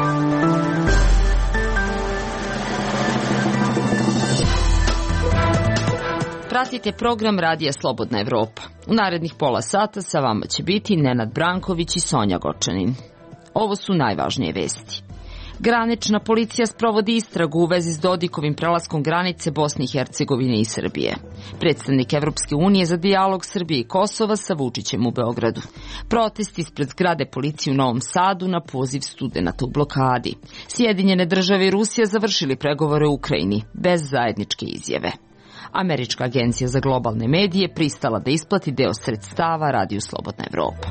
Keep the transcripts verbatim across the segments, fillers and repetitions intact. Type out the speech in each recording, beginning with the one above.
Pratite program Radija Slobodna Evropa. U narednih pola sata sa vama će biti Nenad Branković i Sonja Gočanin. Ovo su najvažnije vesti. Granična policija sprovodi istragu u vezi s Dodikovim prelaskom granice Bosne i Hercegovine i Srbije. Predstavnik Evropske unije za dijalog Srbije i Kosova sa Vučićem u Beogradu. Protest ispred zgrade policije u Novom Sadu na poziv studenata u blokadi. Sjedinjene države i Rusija završili pregovore u Ukrajini bez zajedničke izjave. Američka agencija za globalne medije pristala da isplati deo sredstava Radiju Slobodna Evropa.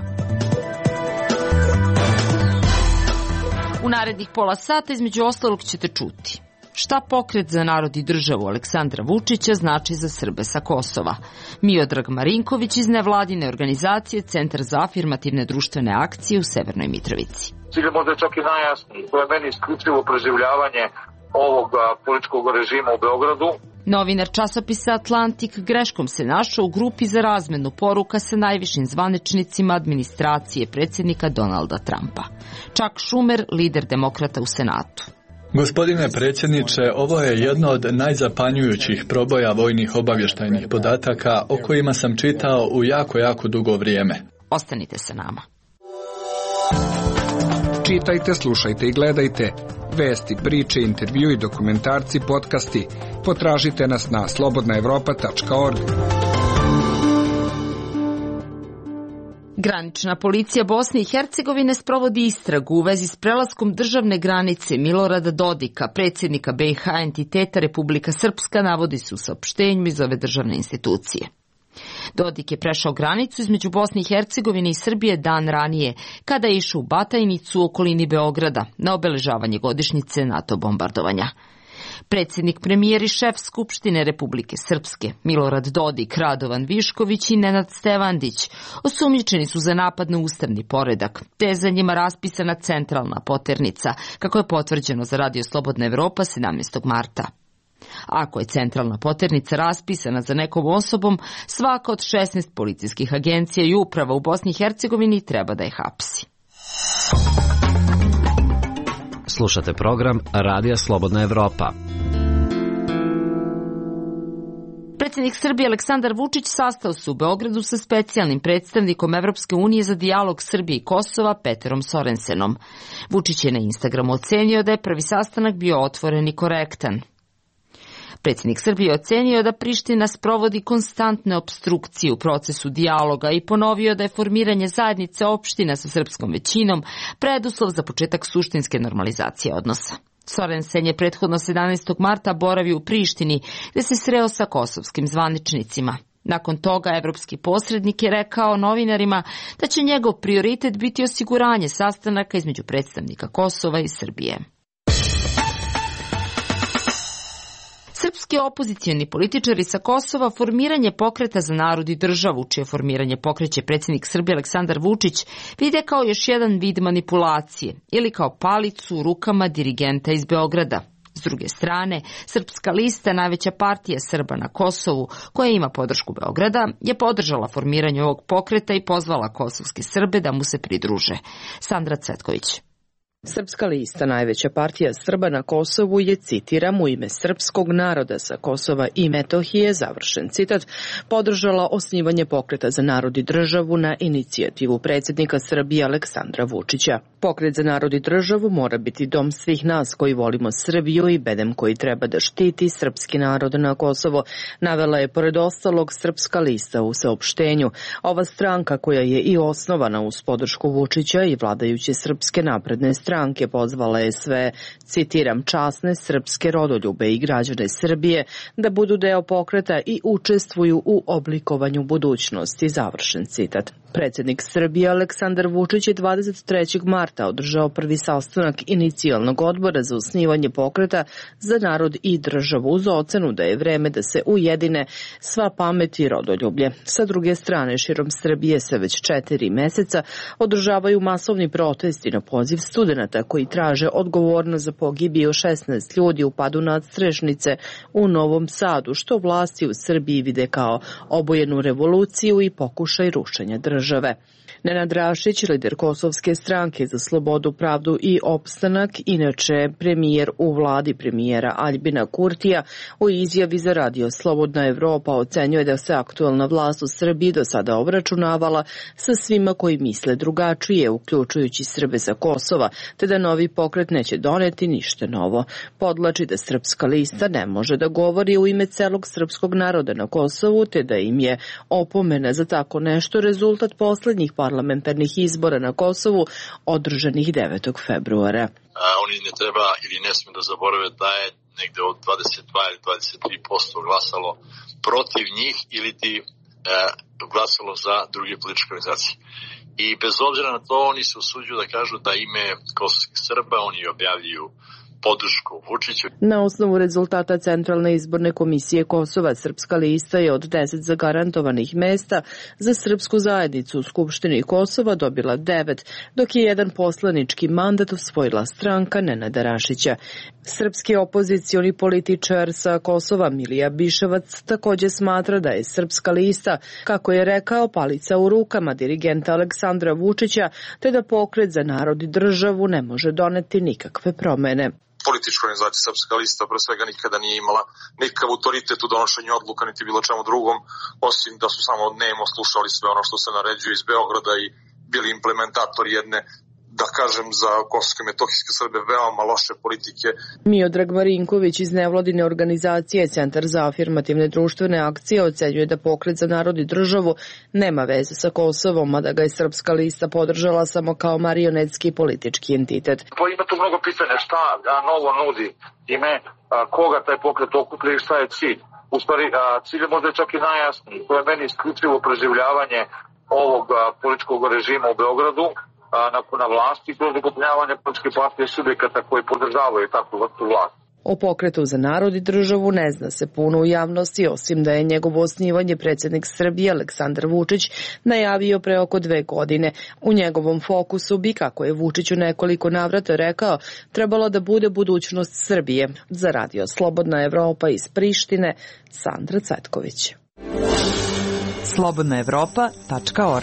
U narednih pola sata između ostalog ćete čuti šta pokret za narod i državu Aleksandra Vučića znači za Srbe sa Kosova. Miodrag Marinković iz nevladine organizacije Centar za afirmativne društvene akcije u Severnoj Mitrovici. Cilj je možda čak i najjasniji, to je meni isključivo preživljavanje ovog političkog režima u Beogradu. Novinar časopisa Atlantik greškom se našao u grupi za razmenu poruka sa najvišim zvaničnicima administracije predsjednika Donalda Trumpa. Chuck Schumer, lider demokrata u Senatu. Gospodine predsjedniče, ovo je jedno od najzapanjujućih proboja vojnih obavještajnih podataka o kojima sam čitao u jako, jako dugo vrijeme. Ostanite sa nama. Čitajte, slušajte i gledajte vesti, priče, intervju i dokumentarci, podcasti. Potražite nas na slobodna evropa tačka org. Granična policija Bosne i Hercegovine sprovodi istragu u vezi s prelaskom državne granice Milorada Dodika, predsjednika B i H entiteta Republika Srpska, navodi se u saopštenju iz ove državne institucije. Dodik je prešao granicu između Bosne i Hercegovine i Srbije dan ranije, kada je išao u Batajnicu u okolini Beograda na obeležavanje godišnjice NATO bombardovanja. Predsjednik, premijer i šef Skupštine Republike Srpske, Milorad Dodik, Radovan Višković i Nenad Stevandić, osumnjičeni su za napad na ustavni poredak, te je za njima raspisana centralna poternica, kako je potvrđeno za Radio Slobodna Evropa sedamnaestog marta. Ako je centralna poternica raspisana za nekom osobom, svaka od šesnaest policijskih agencija i uprava u Bosni i Hercegovini treba da je hapsi. Slušate program Radija Slobodna Evropa. Predsjednik Srbije Aleksandar Vučić sastao se u Beogradu sa specijalnim predstavnikom Evropske unije za dijalog Srbije i Kosova Peterom Sorensenom. Vučić je na Instagramu ocenio da je prvi sastanak bio otvoren i korektan. Predsjednik Srbije ocenio da Priština sprovodi konstantne opstrukcije u procesu dijaloga i ponovio da je formiranje zajednice opština sa srpskom većinom preduslov za početak suštinske normalizacije odnosa. Sorensen je prethodno sedamnaestog marta boravio u Prištini, gde se sreo sa kosovskim zvaničnicima. Nakon toga evropski posrednik je rekao novinarima da će njegov prioritet biti osiguranje sastanaka između predstavnika Kosova i Srbije. Srpski opozicioni političari sa Kosova formiranje pokreta za narod i državu, čije formiranje pokreće predsjednik Srbije Aleksandar Vučić, vide kao još jedan vid manipulacije ili kao palicu u rukama dirigenta iz Beograda. S druge strane, Srpska lista, najveća partija Srba na Kosovu, koja ima podršku Beograda, je podržala formiranje ovog pokreta i pozvala kosovske Srbe da mu se pridruže. Sandra Cvetković. Srpska lista, najveća partija Srba na Kosovu, je, citiram, u ime srpskog naroda sa Kosova i Metohije, završen citat, podržala osnivanje pokreta za narod i državu na inicijativu predsjednika Srbije Aleksandra Vučića. Pokret za narod i državu mora biti dom svih nas koji volimo Srbiju i bedem koji treba da štiti srpski narod na Kosovo, navela je pored ostalog Srpska lista u saopštenju. Ova stranka, koja je i osnovana uz podršku Vučića i vladajuće Srpske napredne stranke, stranke pozvala je sve, citiram, časne srpske rodoljube i građane Srbije da budu deo pokreta i učestvuju u oblikovanju budućnosti, završen citat. Predsjednik Srbije Aleksandar Vučić je dvadeset trećeg marta održao prvi sastanak inicijalnog odbora za osnivanje pokreta za narod i državu uz ocenu da je vreme da se ujedine sva pamet i rodoljublje. Sa druge strane, širom Srbije se već četiri meseca održavaju masovni protesti na poziv studenata koji traže odgovornost za pogibiju šesnaest ljudi u padu nadstrešnice u Novom Sadu, što vlasti u Srbiji vide kao obojenu revoluciju i pokušaj rušenja države. države. Nenad Rašić, lider Kosovske stranke za slobodu, pravdu i opstanak, inače premijer u vladi premijera Aljbina Kurtija, u izjavi za radio Slobodna Evropa ocenjuje da se aktuelna vlast u Srbiji do sada obračunavala sa svima koji misle drugačije, uključujući Srbe sa Kosova, te da novi pokret neće doneti ništa novo. Podlači da Srpska lista ne može da govori u ime celog srpskog naroda na Kosovu, te da im je opomena za tako nešto rezultat poslednjih parlamentarnih izbora na Kosovu održanih devetog februara. A, oni ne treba ili ne smiju da zaborave da je negde od dvadeset dva ili dvadeset tri posto glasalo protiv njih ili ti e, glasalo za druge političke organizacije. I bez obzira na to oni se usuđuju da kažu da ime kosovskih Srba oni objavljuju podršku Vučiću. Na osnovu rezultata Centralne izborne komisije Kosova, Srpska lista je od deset zagarantovanih mesta za srpsku zajednicu u Skupštini Kosova dobila devet, dok je jedan poslanički mandat osvojila stranka Nenada Rašića. Srpski opozicioni političar sa Kosova Milija Biševac takođe smatra da je Srpska lista, kako je rekao, palica u rukama dirigenta Aleksandra Vučića, te da pokret za narod i državu ne može doneti nikakve promene. Politička organizacija Srpska lista pre svega nikada nije imala nikakav autoritet u donošenju odluka niti bilo čemu drugom, osim da su samo nemo slušali sve ono što se naređuje iz Beograda i bili implementatori jedne, da kažem, za kosovske metohijske Srbe veoma loše politike. Miodrag Marinković iz nevladine organizacije Centar za afirmativne društvene akcije ocenjuje da pokret za narod i državu nema veze sa Kosovom, a da ga je Srpska lista podržala samo kao marionetski politički entitet. Pa ima tu mnogo pitanja šta novo nudi ime, koga taj pokret okuplja i šta je cilj. U stvari, cilj je možda čak i najjasniji. To je meni isključivo preživljavanje ovog političkog režima u Beogradu na, na vlasti kroz ukupljavanje političke partije subjekata koji podržavaju takvu vrstu vlasti. O pokretu za narod i državu ne zna se puno u javnosti, osim da je njegovo osnivanje predsjednik Srbije Aleksandar Vučić najavio pre oko dve godine. U njegovom fokusu bi, kako je Vučić u nekoliko navrata rekao, trebalo da bude budućnost Srbije. Za radio Slobodna Evropa iz Prištine, Sandra Cvetković. slobodna evropa tačka org.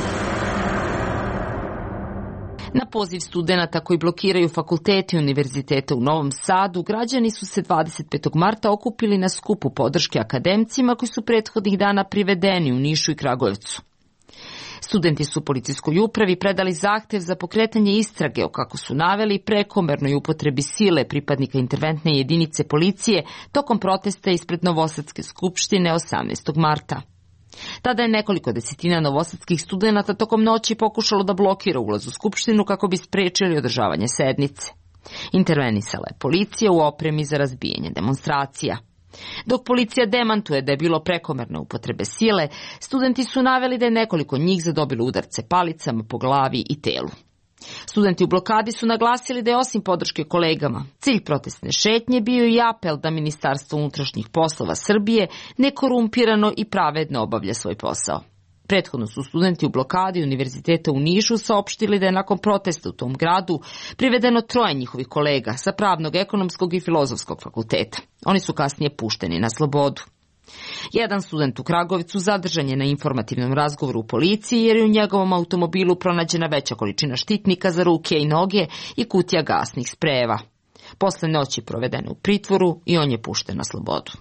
Na poziv studenata koji blokiraju fakultete i univerzitete u Novom Sadu, građani su se dvadeset petog marta okupili na skupu podrške akademcima koji su prethodnih dana privedeni u Nišu i Kragujevcu. Studenti su policijskoj upravi predali zahtev za pokretanje istrage o, kako su naveli, prekomernoj upotrebi sile pripadnika interventne jedinice policije tokom protesta ispred Novosadske skupštine osamnaestog marta. Tada je nekoliko desetina novosadskih studenata tokom noći pokušalo da blokira ulaz u skupštinu kako bi sprečili održavanje sednice. Intervenisala je policija u opremi za razbijanje demonstracija. Dok policija demantuje da je bilo prekomerne upotrebe sile, studenti su naveli da je nekoliko njih zadobilo udarce palicama po glavi i telu. Studenti u blokadi su naglasili da je osim podrške kolegama, cilj protestne šetnje bio i apel da Ministarstvo unutrašnjih poslova Srbije nekorumpirano i pravedno obavlja svoj posao. Prethodno su studenti u blokadi Univerziteta u Nišu saopštili da je nakon protesta u tom gradu privedeno troje njihovih kolega sa Pravnog, Ekonomskog i Filozofskog fakulteta. Oni su kasnije pušteni na slobodu. Jedan student u Kragujevcu zadržan je na informativnom razgovoru u policiji jer je u njegovom automobilu pronađena veća količina štitnika za ruke i noge i kutija gasnih sprejeva. Posle noći provedene u pritvoru i on je pušten na slobodu.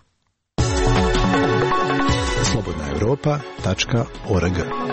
slobodna evropa tačka org.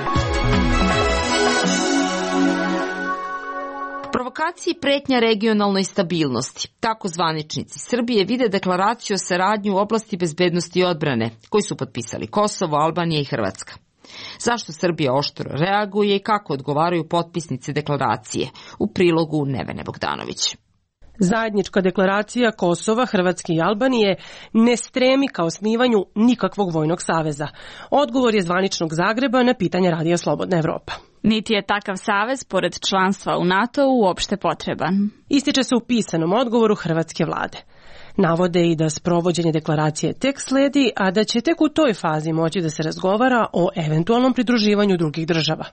Provokaciji pretnja regionalnoj stabilnosti. Tako zvaničnici Srbije vide deklaraciju o saradnji u oblasti bezbednosti i odbrane, koji su potpisali Kosovo, Albanija i Hrvatska. Zašto Srbija oštro reaguje i kako odgovaraju potpisnici deklaracije? U prilogu Nevene Bogdanović. Zajednička deklaracija Kosova, Hrvatske i Albanije ne stremi ka osnivanju nikakvog vojnog saveza. Odgovor je zvaničnog Zagreba na pitanje Radija Slobodna Evropa. Niti je takav savez, pored članstva u NATO-u, uopšte potreban. Ističe se u pisanom odgovoru hrvatske vlade. Navode i da sprovođenje deklaracije tek sledi, a da će tek u toj fazi moći da se razgovara o eventualnom pridruživanju drugih država.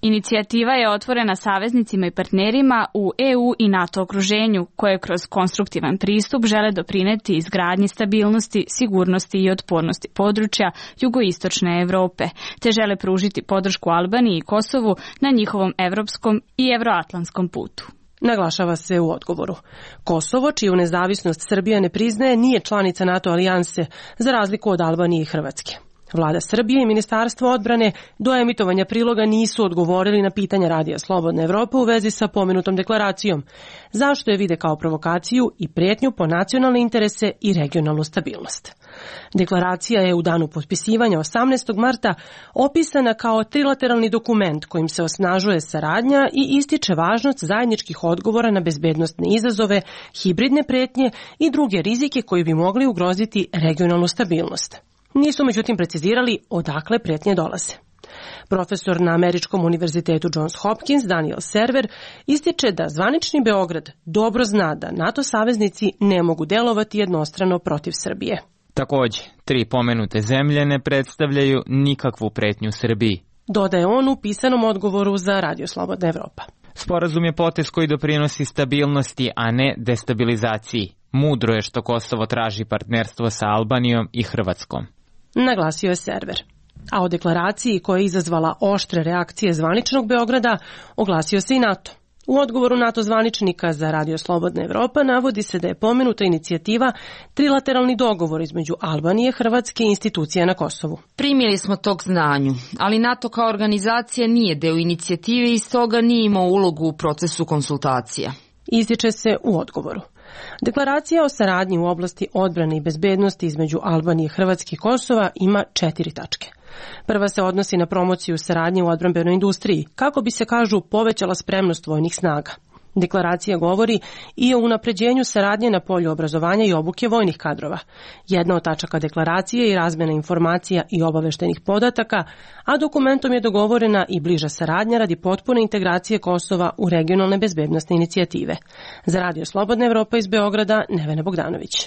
Inicijativa je otvorena saveznicima i partnerima u E U i NATO okruženju, koje kroz konstruktivan pristup žele doprineti izgradnji stabilnosti, sigurnosti i otpornosti područja jugoistočne Evrope, te žele pružiti podršku Albaniji i Kosovu na njihovom evropskom i evroatlantskom putu. Naglašava se u odgovoru. Kosovo, čiju nezavisnost Srbija ne priznaje, nije članica NATO alijanse, za razliku od Albanije i Hrvatske. Vlada Srbije i Ministarstvo odbrane do emitovanja priloga nisu odgovorili na pitanja Radija Slobodna Evropa u vezi sa pomenutom deklaracijom, zašto je vide kao provokaciju i pretnju po nacionalne interese i regionalnu stabilnost. Deklaracija je u danu potpisivanja osamnaestog marta opisana kao trilateralni dokument kojim se osnažuje saradnja i ističe važnost zajedničkih odgovora na bezbednosne izazove, hibridne pretnje i druge rizike koji bi mogli ugroziti regionalnu stabilnost. Nisu međutim precizirali odakle pretnje dolaze. Profesor na Američkom univerzitetu Johns Hopkins Daniel Server ističe da zvanični Beograd dobro zna da NATO saveznici ne mogu delovati jednostrano protiv Srbije. Takođe, tri pomenute zemlje ne predstavljaju nikakvu pretnju Srbiji, dodaje on u pisanom odgovoru za Radio Slobodna Evropa. Sporazum je potez koji doprinosi stabilnosti, a ne destabilizaciji. Mudro je što Kosovo traži partnerstvo sa Albanijom i Hrvatskom, naglasio je Server. A o deklaraciji koja je izazvala oštre reakcije zvaničnog Beograda oglasio se i NATO. U odgovoru NATO zvaničnika za Radio Slobodna Evropa navodi se da je pomenuta inicijativa trilateralni dogovor između Albanije, Hrvatske i institucija na Kosovu. Primili smo tog znanju, ali NATO kao organizacija nije deo inicijative i stoga nije imao ulogu u procesu konsultacija. Ističe se u odgovoru. Deklaracija o saradnji u oblasti odbrane i bezbednosti između Albanije, Hrvatske i Kosova ima četiri tačke. Prva se odnosi na promociju saradnje u odbrambenoj industriji, kako bi se, kažu, povećala spremnost vojnih snaga. Deklaracija govori i o unapređenju saradnje na polju obrazovanja i obuke vojnih kadrova. Jedna od tačaka deklaracije je razmjena informacija i obaveštenih podataka, a dokumentom je dogovorena i bliža saradnja radi potpune integracije Kosova u regionalne bezbednosne inicijative. Za Radio Slobodna Evropa iz Beograda, Nevena Bogdanović.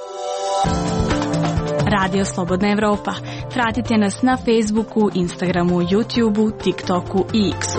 Radio Slobodna Evropa. Pratite nas na Facebooku, Instagramu, YouTubeu, TikToku i X-u.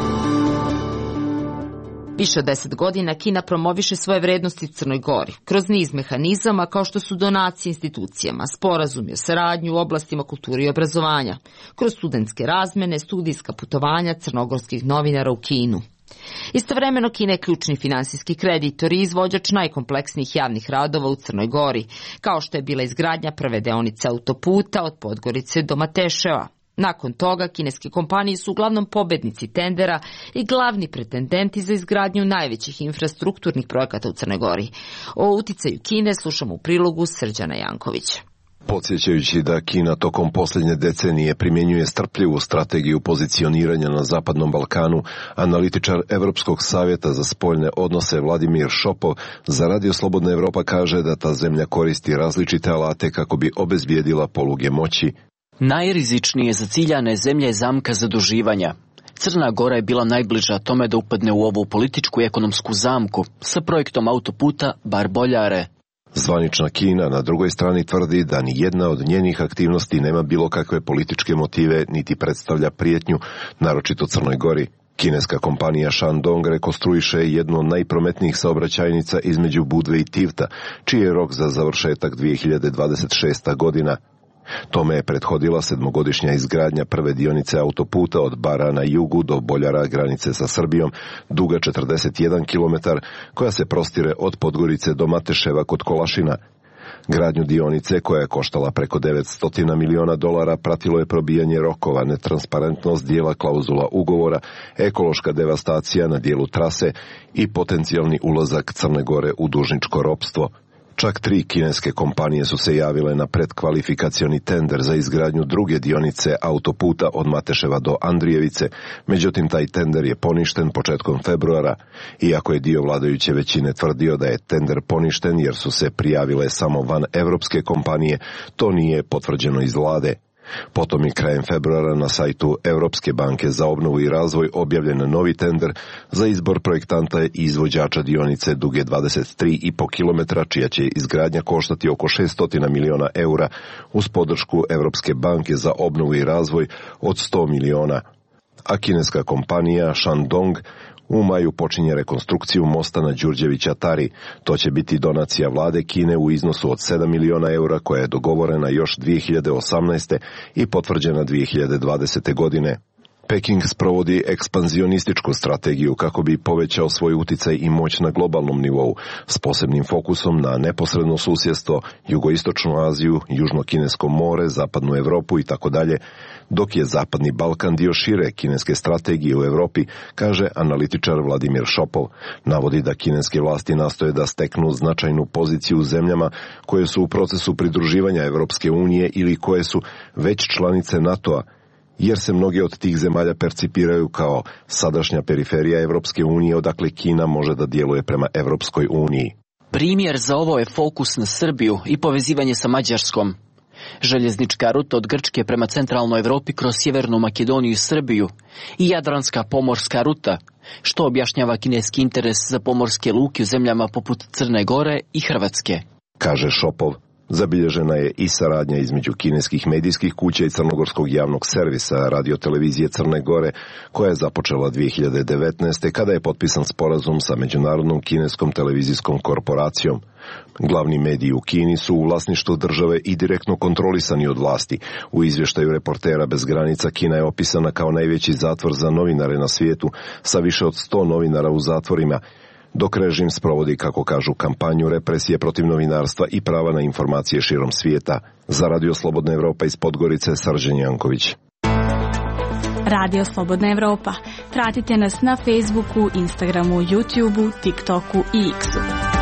Više od deset godina Kina promoviše svoje vrednosti u Crnoj Gori, kroz niz mehanizama kao što su donacije institucijama, sporazumi o saradnji u oblastima kulture i obrazovanja, kroz studentske razmene, studijska putovanja crnogorskih novinara u Kinu. Istovremeno Kina je ključni finansijski kreditor i izvođač najkompleksnijih javnih radova u Crnoj Gori, kao što je bila izgradnja prve deonice autoputa od Podgorice do Mateševa. Nakon toga, kineske kompanije su uglavnom pobednici tendera i glavni pretendenti za izgradnju najvećih infrastrukturnih projekata u Crnoj Gori. O uticaju Kine slušamo u prilogu Srđana Jankovića. Podsjećajući da Kina tokom posljednje decenije primjenjuje strpljivu strategiju pozicioniranja na Zapadnom Balkanu, analitičar Evropskog savjeta za spoljne odnose Vladimir Šopov za Radio Slobodna Evropa kaže da ta zemlja koristi različite alate kako bi obezbijedila poluge moći. Najrizičnije za ciljane zemlje je zamka zaduživanja. Crna Gora je bila najbliža tome da upadne u ovu političku i ekonomsku zamku sa projektom autoputa Bar-Boljare. Zvanična Kina na drugoj strani tvrdi da ni jedna od njenih aktivnosti nema bilo kakve političke motive niti predstavlja prijetnju, naročito Crnoj Gori. Kineska kompanija Shandong rekonstruiše jednu od najprometnijih saobraćajnica između Budve i Tivta, čiji je rok za završetak dvije hiljade dvadeset šesta godina. Tome je prethodila sedmogodišnja izgradnja prve dionice autoputa od Bara na jugu do Boljara, granice sa Srbijom, duga četrdeset jedan kilometar, koja se prostire od Podgorice do Mateševa kod Kolašina. Gradnju dionice, koja je koštala preko devetsto miliona dolara, pratilo je probijanje rokova, netransparentnost dijela klauzula ugovora, ekološka devastacija na dijelu trase i potencijalni ulazak Crne Gore u dužničko ropstvo. Čak tri kineske kompanije su se javile na predkvalifikacioni tender za izgradnju druge dionice autoputa od Mateševa do Andrijevice, međutim taj tender je poništen početkom februara, iako je dio vladajuće većine tvrdio da je tender poništen jer su se prijavile samo van evropske kompanije, to nije potvrđeno iz vlade. Potom je krajem februara na sajtu Europske banke za obnovu i razvoj objavljen novi tender za izbor projektanta i izvođača dionice duge dvadeset tri i po kilometra, čija će izgradnja koštati oko šesto miliona eura uz podršku Europske banke za obnovu i razvoj od sto miliona. a kineska kompanija Shandong u maju počinje rekonstrukciju mosta na Đurđevića-Tari. To će biti donacija vlade Kine u iznosu od sedam miliona eura koja je dogovorena još dvije hiljade osamnaeste. i potvrđena dvije hiljade dvadesete. godine. Peking sprovodi ekspanzionističku strategiju kako bi povećao svoj uticaj i moć na globalnom nivou, s posebnim fokusom na neposredno susjedstvo, jugoistočnu Aziju, južno-kinesko more, zapadnu Europu i tako dalje, dok je zapadni Balkan dio šire kineske strategije u Europi, kaže analitičar Vladimir Šopov. Navodi da kineske vlasti nastoje da steknu značajnu poziciju u zemljama koje su u procesu pridruživanja Evropske unije ili koje su već članice NATO-a, jer se mnoge od tih zemalja percipiraju kao sadašnja periferija Evropske unije odakle Kina može da djeluje prema Evropskoj uniji. Primjer za ovo je fokus na Srbiju i povezivanje sa Mađarskom. Željeznička ruta od Grčke prema centralnoj Evropi kroz Sjevernu Makedoniju i Srbiju i Jadranska pomorska ruta, što objašnjava kineski interes za pomorske luke u zemljama poput Crne Gore i Hrvatske. Kaže Šopov. Zabilježena je i saradnja između kineskih medijskih kuća i crnogorskog javnog servisa radiotelevizije Crne Gore, koja je započela dvije hiljade devetnaeste. kada je potpisan sporazum sa Međunarodnom kineskom televizijskom korporacijom. Glavni mediji u Kini su u vlasništvu države i direktno kontrolisani od vlasti. U izvještaju Reportera bez granica Kina je opisana kao najveći zatvor za novinare na svijetu, sa više od sto novinara u zatvorima, dok režim sprovodi, kako kažu, kampanju represije protiv novinarstva i prava na informacije širom svijeta. Za Radio Slobodna Evropa iz Podgorice, Srđan Janković. Radio Slobodna Evropa. Pratite nas na Facebooku, Instagramu, YouTubeu, TikToku i X-u.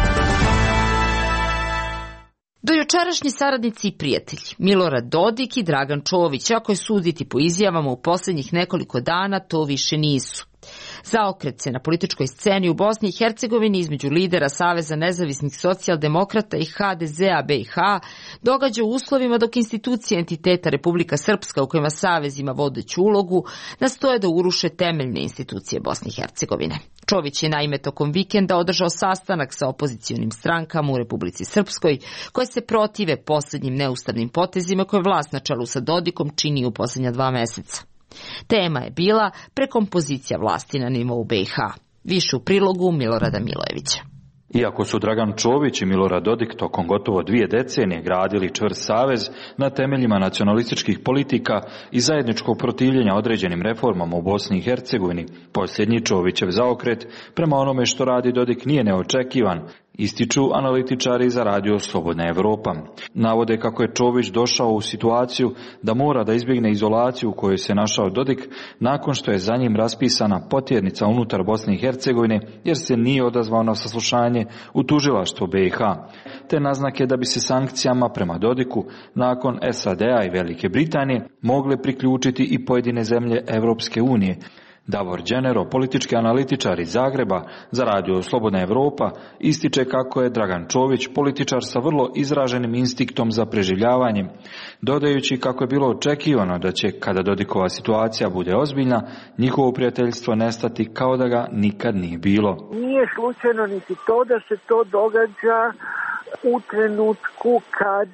Dojučerašnji saradnici i prijatelji Milorad Dodik i Dragan Čović, ako je suditi po izjavama u posljednjih nekoliko dana, to više nisu. Zaokret se na političkoj sceni u Bosni i Hercegovini između lidera Saveza nezavisnih socijaldemokrata i ha de zea be i ha događa u uslovima dok institucije entiteta Republika Srpska, u kojima Savez ima vodeću ulogu, nastoje da uruše temeljne institucije Bosne i Hercegovine. Čović je naime tokom vikenda održao sastanak sa opozicionim strankama u Republici Srpskoj, koje se protive posljednjim neustavnim potezima koje vlast na čelu sa Dodikom čini u posljednja dva meseca. Tema je bila prekompozicija vlasti na nivou be i ha. Više u prilogu Milorada Milojevića. Iako su Dragan Čović i Milorad Dodik tokom gotovo dvije decenije gradili čvrst savez na temeljima nacionalističkih politika i zajedničkog protivljenja određenim reformama u Bosni i Hercegovini, posljednji Čovićev zaokret prema onome što radi Dodik nije neočekivan, ističu analitičari za Radio Slobodna Evropa. Navode kako je Čović došao u situaciju da mora da izbjegne izolaciju u kojoj se našao Dodik nakon što je za njim raspisana potjernica unutar Bosne i Hercegovine jer se nije odazvao na saslušanje u tužilaštvo be i ha, te naznake da bi se sankcijama prema Dodiku nakon es a de a i Velike Britanije mogle priključiti i pojedine zemlje Evropske unije. Davor Đenero, politički analitičar iz Zagreba za Radio Slobodna Evropa, ističe kako je Dragan Čović političar sa vrlo izraženim instiktom za preživljavanje, dodajući kako je bilo očekivano da će, kada Dodikova situacija bude ozbiljna, njihovo prijateljstvo nestati kao da ga nikad nije bilo. Nije slučajno niti to da se to događa u trenutku kad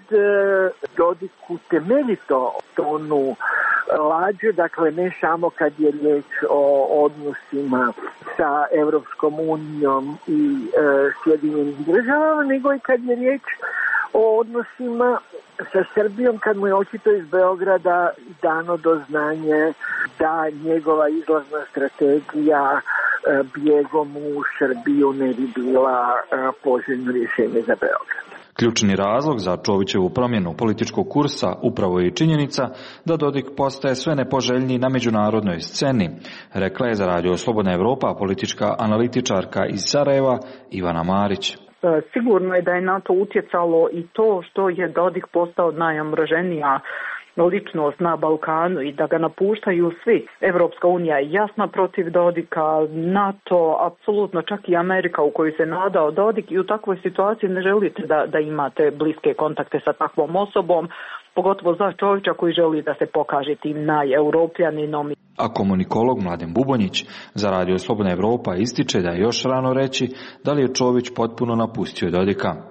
Dodiku temeljito tonu lađe, dakle ne samo kad je riječ o odnosima sa Evropskom unijom i e, Sjedinjenim državama, nego i kad je riječ o odnosima sa Srbijom, kad mu je očito iz Beograda dano do znanje da njegova izlazna strategija e, bijegom u Srbiju ne bi bila e, poželjno rješenje za Beograd. Ključni razlog za Čovićevu promjenu političkog kursa upravo je činjenica da Dodik postaje sve nepoželjniji na međunarodnoj sceni, rekla je za Radio Slobodna Evropa politička analitičarka iz Sarajeva Ivana Marić. Sigurno je da je na to utjecalo i to što je Dodik postao najomraženija ličnost na Balkanu i da ga napuštaju svi. Evropska unija je jasna protiv Dodika, NATO, apsolutno čak i Amerika u koju se nadao Dodik, i u takvoj situaciji ne želite da, da imate bliske kontakte sa takvom osobom, pogotovo za Čovića koji želi da se pokaže tim najeuropljaninom. A komunikolog Mladen Bubonjić za Radio Slobodna Evropa ističe da je još rano reći da li je Čović potpuno napustio Dodika.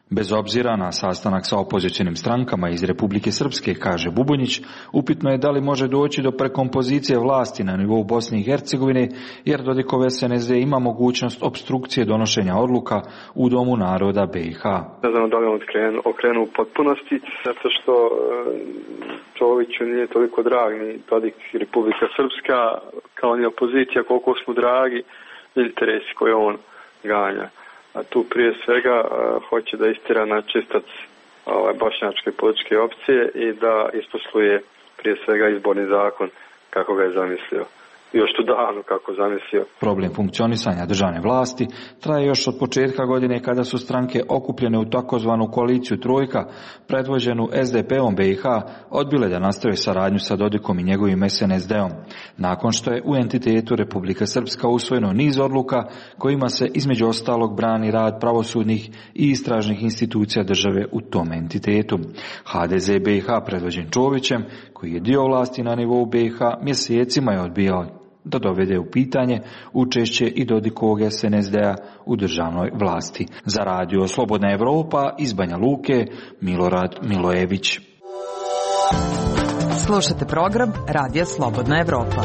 Bez obzira na sastanak sa opozicionim strankama iz Republike Srpske, kaže Bubunjić, upitno je da li može doći do prekompozicije vlasti na nivou Bosne i Hercegovine, jer Dodikov S N S D ima mogućnost obstrukcije donošenja odluka u Domu naroda B i H. Ne znam da li on okrenu, okrenu u potpunosti, zato što Čoviću nije toliko drag ni Dodik i Republika Srpska, kao ni opozicija, koliko smo dragi interesi koje on ganja. A tu prije svega uh, hoće da istira na čistac ovaj, bošnjačke političke opcije i da isposluje prije svega izborni zakon kako ga je zamislio. Još tu davno kako zamislio. Problem funkcionisanja državne vlasti traje još od početka godine kada su stranke okupljene u takozvanu koaliciju Trojka, predvođenu S D P-om B i H, odbile da nastave saradnju sa Dodikom i njegovim S N S D-om, nakon što je u entitetu Republika Srpska usvojeno niz odluka kojima se između ostalog brani rad pravosudnih i istražnih institucija države u tom entitetu. H D Z B i H predvođen Čovićem, koji je dio vlasti na nivou B i H, mjesecima je odbijao da dovede u pitanje učešće i Dodikovog S N S D-a u državnoj vlasti. Za radio Slobodna Evropa iz Banja Luke, Milorad Milojević. Slušate program Radija Slobodna Evropa.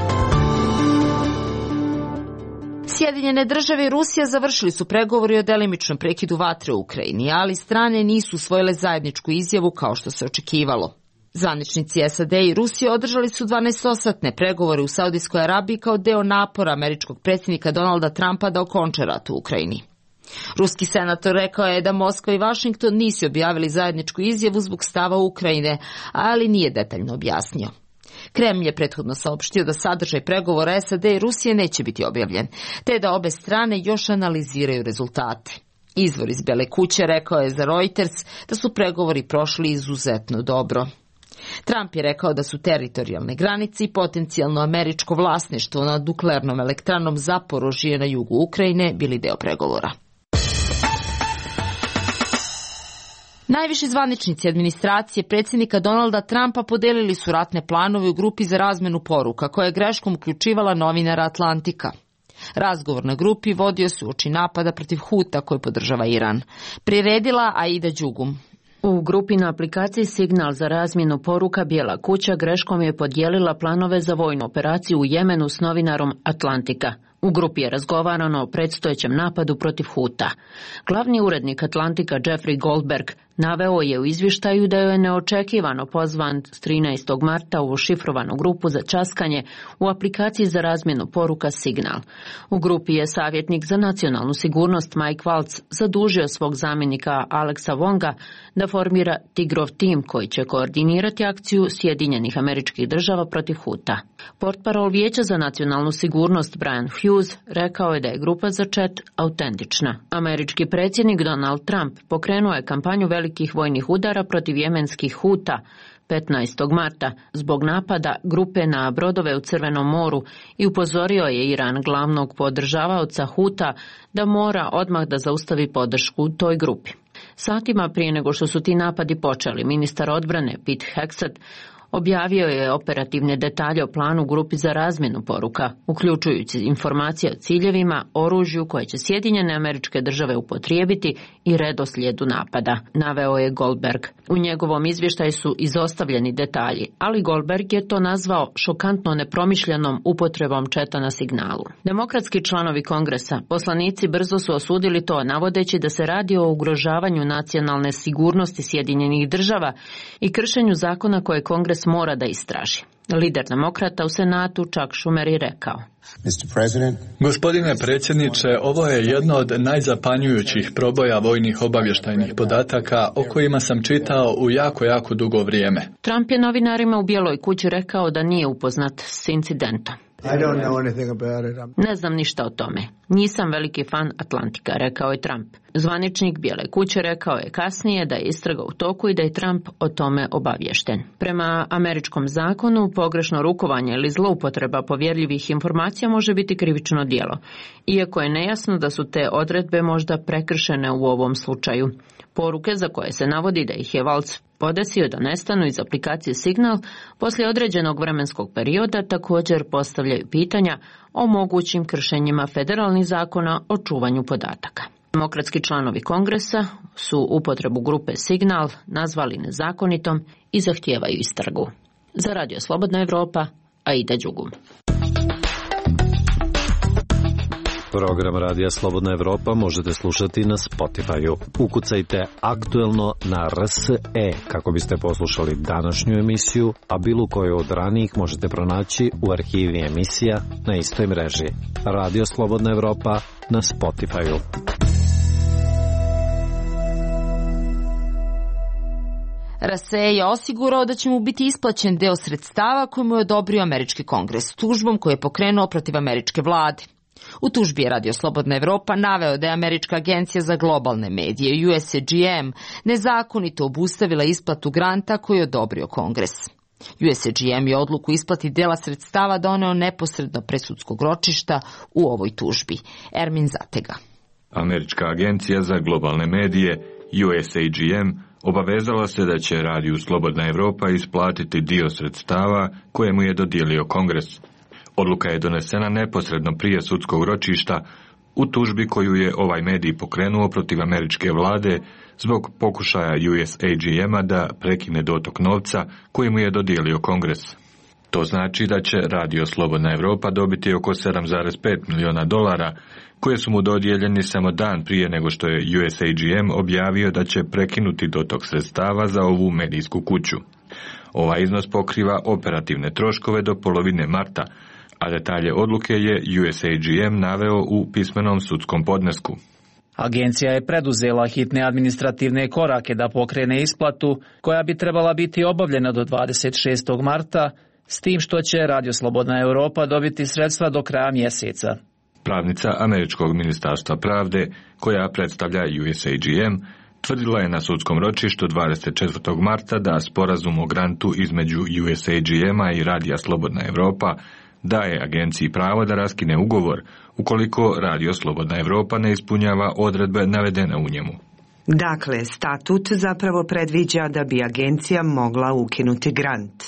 Sjedinjene države i Rusija završili su pregovori o delimičnom prekidu vatre u Ukrajini, ali strane nisu usvojile zajedničku izjavu kao što se očekivalo. Zvaničnici S A D i Rusije održali su dvanaestosatne pregovore u Saudijskoj Arabiji kao deo napora američkog predsjednika Donalda Trumpa da okonča rat u Ukrajini. Ruski senator rekao je da Moskva i Vašington nisu objavili zajedničku izjavu zbog stava Ukrajine, ali nije detaljno objasnio. Kremlj je prethodno saopštio da sadržaj pregovora S A D i Rusije neće biti objavljen, te da obe strane još analiziraju rezultate. Izvor iz Bele kuće rekao je za Reuters da su pregovori prošli izuzetno dobro. Trump je rekao da su teritorijalne granice i potencijalno američko vlasništvo nad nuklearnom elektranom Zaporožje na jugu Ukrajine bili deo pregovora. Najviši zvaničnici administracije predsjednika Donalda Trumpa podelili su ratne planove u grupi za razmenu poruka, koja je greškom uključivala novinara Atlantika. Razgovor na grupi vodio se uoči napada protiv Huta koji podržava Iran. Priredila Aida Đugum. U grupi na aplikaciji Signal za razmjenu poruka Bijela kuća greškom je podijelila planove za vojnu operaciju u Jemenu s novinarom Atlantika. U grupi je razgovarano o predstojećem napadu protiv Huta. Glavni urednik Atlantika Jeffrey Goldberg naveo je u izvještaju da je neočekivano pozvan s trinaestog marta u šifrovanu grupu za časkanje u aplikaciji za razmjenu poruka Signal. U grupi je savjetnik za nacionalnu sigurnost Mike Waltz zadužio svog zamjenika Alexa Wonga da formira Tigrov tim koji će koordinirati akciju Sjedinjenih Američkih Država protiv Huta. Portparol Vijeća za nacionalnu sigurnost Brian Hughes rekao je da je grupa za chat autentična. Američki predsjednik Donald Trump pokrenuo je kampanju velikih vojnih udara protiv jemenskih Huta petnaestog marta zbog napada grupe na brodove u Crvenom moru i upozorio je Iran, glavnog podržavaoca Huta, da mora odmah da zaustavi podršku toj grupi. Satima prije nego što su ti napadi počeli, ministar odbrane Pete Hegseth objavio je operativne detalje o planu grupi za razmjenu poruka, uključujući informacije o ciljevima, oružju koje će Sjedinjene Američke Države upotrijebiti i redoslijedu napada, naveo je Goldberg. U njegovom izvještaju su izostavljeni detalji, ali Goldberg je to nazvao šokantno nepromišljenom upotrebom četa na signalu. Demokratski članovi Kongresa, poslanici brzo su osudili to, navodeći da se radi o ugrožavanju nacionalne sigurnosti Sjedinjenih Država i kršenju zakona koje Kongres mora da istraži. Lider demokrata u Senatu Chuck Schumer je rekao: Gospodine predsjedniče, ovo je jedno od najzapanjujućih proboja vojnih obavještajnih podataka o kojima sam čitao u jako, jako dugo vrijeme. Trump je novinarima u Bijeloj kući rekao da nije upoznat s incidentom. Ne znam ništa o tome. Nisam veliki fan Atlantika, rekao je Trump. Zvaničnik Bijele kuće rekao je kasnije da je istraga u toku i da je Trump o tome obaviješten. Prema američkom zakonu, pogrešno rukovanje ili zloupotreba povjerljivih informacija može biti krivično djelo, iako je nejasno da su te odredbe možda prekršene u ovom slučaju. Poruke za koje se navodi da ih je Waltz podesio da nestanu iz aplikacije Signal poslije određenog vremenskog perioda također postavljaju pitanja o mogućim kršenjima federalnih zakona o čuvanju podataka. Demokratski članovi Kongresa su upotrebu grupe Signal nazvali nezakonitom i zahtijevaju istragu. Za Radio Slobodna Evropa, Aida Đugum. Program Radija Slobodna Evropa možete slušati na Spotify-u. Ukucajte aktuelno na R S E kako biste poslušali današnju emisiju, a bilo koju od ranijih možete pronaći u arhivi emisija na istoj mreži. Radio Slobodna Evropa na Spotify-u. R S E je osigurao da će mu biti isplaćen deo sredstava koje mu je odobrio Američki kongres tužbom koju je pokrenuo protiv američke vlade. U tužbi je Radio Slobodna Evropa naveo da je Američka agencija za globalne medije U S A G M nezakonito obustavila isplatu granta koju je odobrio kongres. U S A G M je odluku isplati dela sredstava doneo neposredno pre sudskog ročišta u ovoj tužbi. Ermin Zatega. Američka agencija za globalne medije U S A G M obavezala se da će Radiju Slobodna Evropa isplatiti dio sredstava koje mu je dodijelio kongres. Odluka je donesena neposredno prije sudskog ročišta u tužbi koju je ovaj medij pokrenuo protiv američke vlade zbog pokušaja U S A G M-a da prekine dotok novca koji mu je dodijelio kongres. To znači da će Radio Slobodna Evropa dobiti oko sedam zarez pet miliona dolara koje su mu dodijeljeni samo dan prije nego što je U S A G M objavio da će prekinuti dotok sredstava za ovu medijsku kuću. Ovaj iznos pokriva operativne troškove do polovine marta, a detalje odluke je U S A G M naveo u pismenom sudskom podnesku. Agencija je preduzela hitne administrativne korake da pokrene isplatu, koja bi trebala biti obavljena do dvadeset šestog marta, s tim što će Radio Slobodna Evropa dobiti sredstva do kraja mjeseca. Pravnica Američkog ministarstva pravde, koja predstavlja U S A G M, tvrdila je na sudskom ročištu dvadeset četvrtog marta da sporazum o grantu između U S A G M-a i Radija Slobodna Evropa daje agenciji pravo da raskine ugovor ukoliko Radio Slobodna Evropa ne ispunjava odredbe navedene u njemu. Dakle, statut zapravo predviđa da bi agencija mogla ukinuti grant.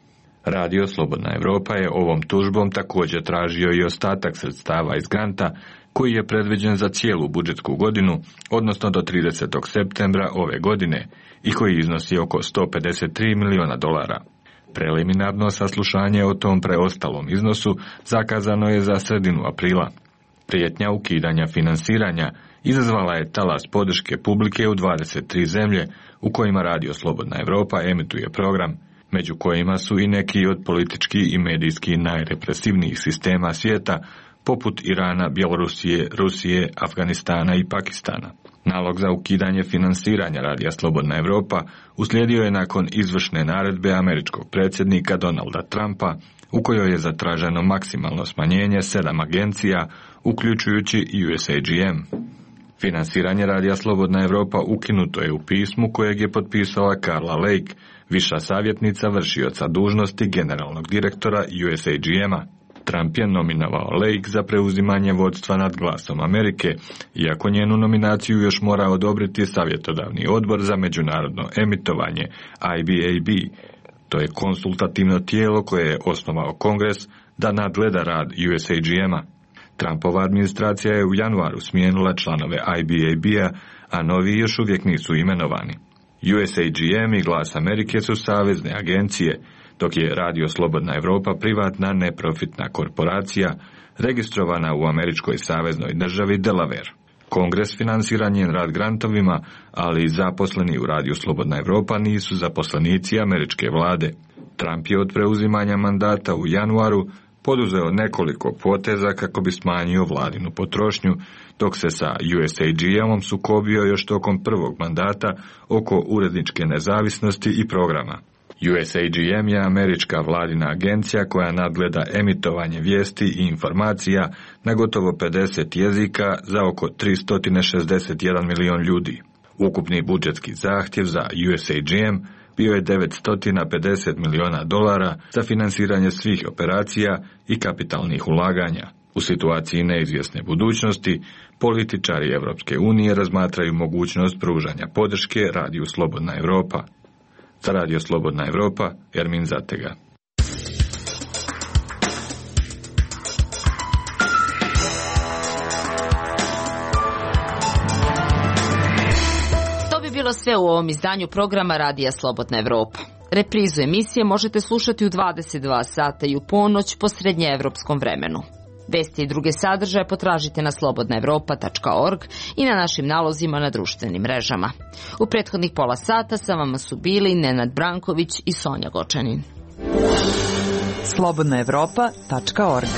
Radio Slobodna Evropa je ovom tužbom također tražio i ostatak sredstava iz granta koji je predviđen za cijelu budžetsku godinu, odnosno do tridesetog septembra ove godine i koji iznosi oko sto pedeset tri miliona dolara. Preliminarno saslušanje o tom preostalom iznosu zakazano je za sredinu aprila. Prijetnja ukidanja finansiranja izazvala je talas podrške publike u dvadeset tri zemlje u kojima Radio Slobodna Evropa emituje program, među kojima su i neki od politički i medijski najrepresivnijih sistema svijeta, poput Irana, Bjelorusije, Rusije, Afganistana i Pakistana. Nalog za ukidanje finansiranja Radija Slobodna Evropa uslijedio je nakon izvršne naredbe američkog predsjednika Donalda Trumpa, u kojoj je zatraženo maksimalno smanjenje sedam agencija, uključujući i U S A G M. Finansiranje Radija Slobodna Evropa ukinuto je u pismu kojeg je potpisala Carla Lake, viša savjetnica vršioca dužnosti generalnog direktora U S A G M-a. Trump je nominovao Lake za preuzimanje vodstva nad Glasom Amerike, iako njenu nominaciju još mora odobriti savjetodavni odbor za međunarodno emitovanje I B A B. To je konsultativno tijelo koje je osnovao kongres da nadgleda rad U S A G M-a. Trumpova administracija je u januaru smijenila članove I B A B-a, a novi još uvijek nisu imenovani. U S A G M i Glas Amerike su savezne agencije, dok je Radio Slobodna Evropa privatna neprofitna korporacija registrovana u američkoj saveznoj državi Delaware. Kongres financira njen rad grantovima, ali i zaposleni u Radio Slobodna Evropa nisu zaposlenici američke vlade. Trump je od preuzimanja mandata u januaru poduzeo nekoliko poteza kako bi smanjio vladinu potrošnju, dok se sa U S A G M-om sukobio još tokom prvog mandata oko uredničke nezavisnosti i programa. U S A G M je američka vladina agencija koja nadgleda emitovanje vijesti i informacija na gotovo pedeset jezika za oko tristo šezdeset jedan milion ljudi. Ukupni budžetski zahtjev za U S A G M bio je devetsto pedeset miliona dolara za finansiranje svih operacija i kapitalnih ulaganja. U situaciji neizvjesne budućnosti, političari Evropske unije razmatraju mogućnost pružanja podrške Radiju Slobodna Evropa. Za Radio Slobodna Evropa, Ermin Zatega. bilo sve u ovom izdanju programa Radija Slobodna Evropa. Reprizu emisije možete slušati u dvadeset dva sata i u ponoć po srednjeevropskom vremenu. Vesti i druge sadržaje potražite na slobodna evropa tačka org i na našim nalozima na društvenim mrežama. U prethodnih pola sata sa vama su bili Nenad Branković i Sonja Gočanin. slobodna evropa tačka org.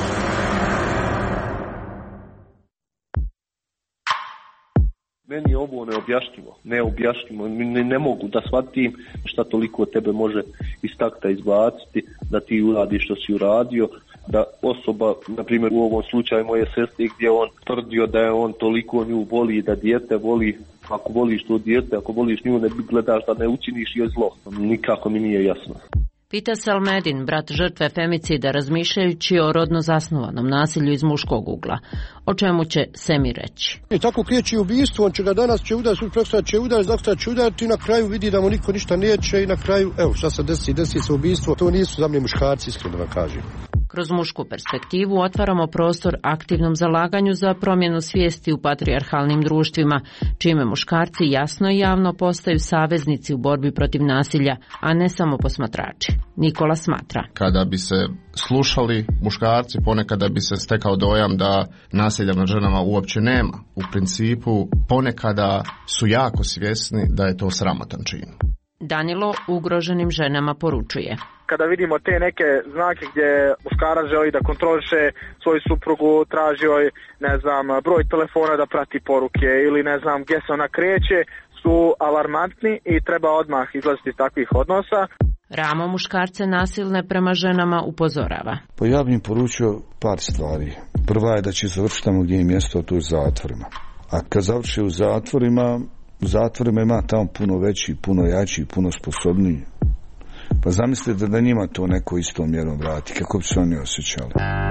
Meni je ovo neobjašnjivo, neobjašnjivo, ne, ne mogu da shvatim šta toliko tebe može iz takta izbaciti, da ti uradi što si uradio, da osoba, na primjer u ovom slučaju moje sestre, gdje on tvrdio da je on toliko nju voli, da dijete voli, ako voliš to dijete, ako voliš nju, ne gledaš da ne učiniš joj zlo. Nikako mi nije jasno. Pita se Almedin, brat žrtve femicida, razmišljajući o rodno zasnovanom nasilju iz muškog ugla. O čemu će Semi reći? I tako kriječi ubijstvo, on će ga danas će udati, sutra će udati, dakle će udati i na kraju vidi da mu niko ništa neće i na kraju, evo šta se desi, desi se ubijstvo. To nisu za mene muškarci, iskreno da kažem. Kroz mušku perspektivu otvaramo prostor aktivnom zalaganju za promjenu svijesti u patrijarhalnim društvima, čime muškarci jasno i javno postaju saveznici u borbi protiv nasilja, a ne samo posmatrači. Nikola smatra. Kada bi se slušali muškarci, ponekada bi se stekao dojam da nasilja nad ženama uopće nema. U principu, ponekada su jako svjesni da je to sramotan čin. Danilo ugroženim ženama poručuje. Kada vidimo te neke znake gdje muškarac želi da kontroliše svoju suprugu, traži joj, ne znam, broj telefona da prati poruke ili ne znam gdje se ona kreće, su alarmantni i treba odmah izlaziti iz takvih odnosa. Ramo muškarce nasilne prema ženama upozorava. Pa ja bih im poručio par stvari. Prva je da će završiti tamo gdje je mjesto, a to je zatvorima. A kad završi u zatvorima, u zatvorima ima tamo puno veći, puno jači, puno sposobniji. Pa zamislite da njima to neko istom mjerom vrati, kako bi se oni osjećali.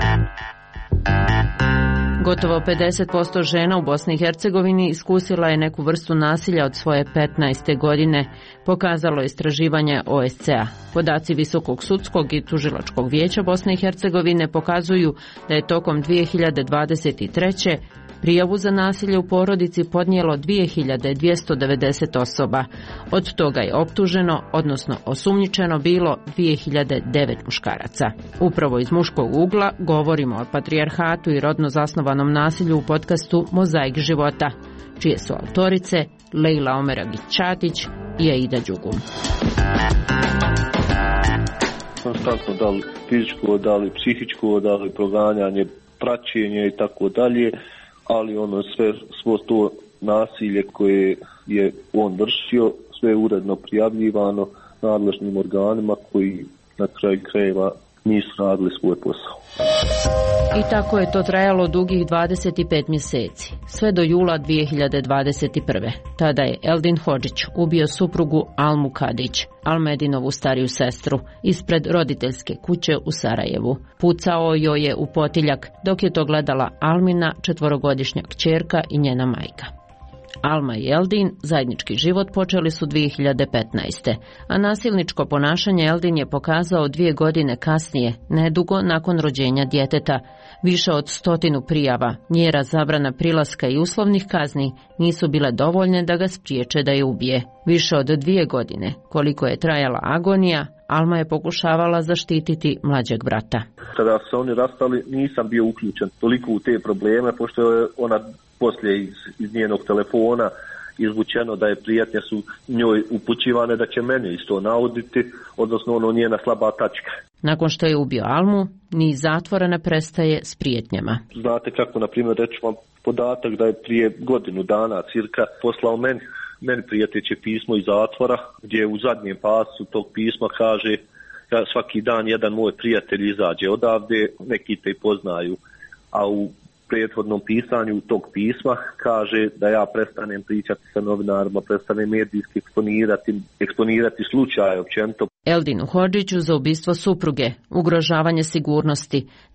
Gotovo pedeset posto žena u Bosni i Hercegovini iskusila je neku vrstu nasilja od svoje petnaeste godine, pokazalo istraživanje O S C E a. Podaci Visokog sudskog i tužilačkog vijeća Bosne i Hercegovine pokazuju da je tokom dvije hiljade dvadeset treće prijavu za nasilje u porodici podnijelo dvije hiljade dvjesto devedeset osoba. Od toga je optuženo, odnosno osumnjičeno bilo dvije hiljade devet muškaraca. Upravo iz muškog ugla govorimo o patrijarhatu i rodno zasnovanom nasilju u podcastu Mozaik života, čije su autorice Lejla Omeragić-Čatić i Aida Đugum. Konstantno da li fizičko, da li psihičko, da li proganjanje, praćenje i tako dalje, ali ono sve, svo to nasilje koje je on vršio, sve je uredno prijavljivano nadležnim organima koji na kraju krajeva nisu radili svoj posao. I tako je to trajalo dugih dvadeset pet mjeseci, sve do jula dvije hiljade dvadeset prve. Tada je Eldin Hodžić ubio suprugu Almu Kadić, Almedinovu stariju sestru, ispred roditeljske kuće u Sarajevu. Pucao joj je u potiljak dok je to gledala Almina, četvorogodišnja kćerka i njena majka. Alma i Eldin zajednički život počeli su dvije hiljade petnaeste. a nasilničko ponašanje Eldin je pokazao dvije godine kasnije, nedugo nakon rođenja djeteta. Više od stotinu prijava, mjera zabrana prilaska i uslovnih kazni nisu bile dovoljne da ga spriječe da je ubije. Više od dvije godine, koliko je trajala agonija, Alma je pokušavala zaštititi mlađeg brata. Kada su oni rastali, nisam bio uključen toliko u te probleme, pošto je ona poslije iz, iz njenog telefona izvučeno da je prijetnje su njoj upućivane da će mene isto nauditi, odnosno ono njena slaba tačka. Nakon što je ubio Almu, niz zatvora ne prestaje s prijetnjama. Znate kako, na primjer, reći vam podatak da je prije godinu dana cirka poslao meni, meni prijeteće pismo iz zatvora, gdje u zadnjem pasu tog pisma kaže da svaki dan jedan moj prijatelj izađe odavde, neki te poznaju, a u prethodnom pisanju tog pisma kaže da ja prestanem pričati sa novinarima, prestanem medijski eksponirati, eksponirati slučaje općenito. Eldinu Hodžiću za ubistvo supruge, ugrožavanje sigurnosti,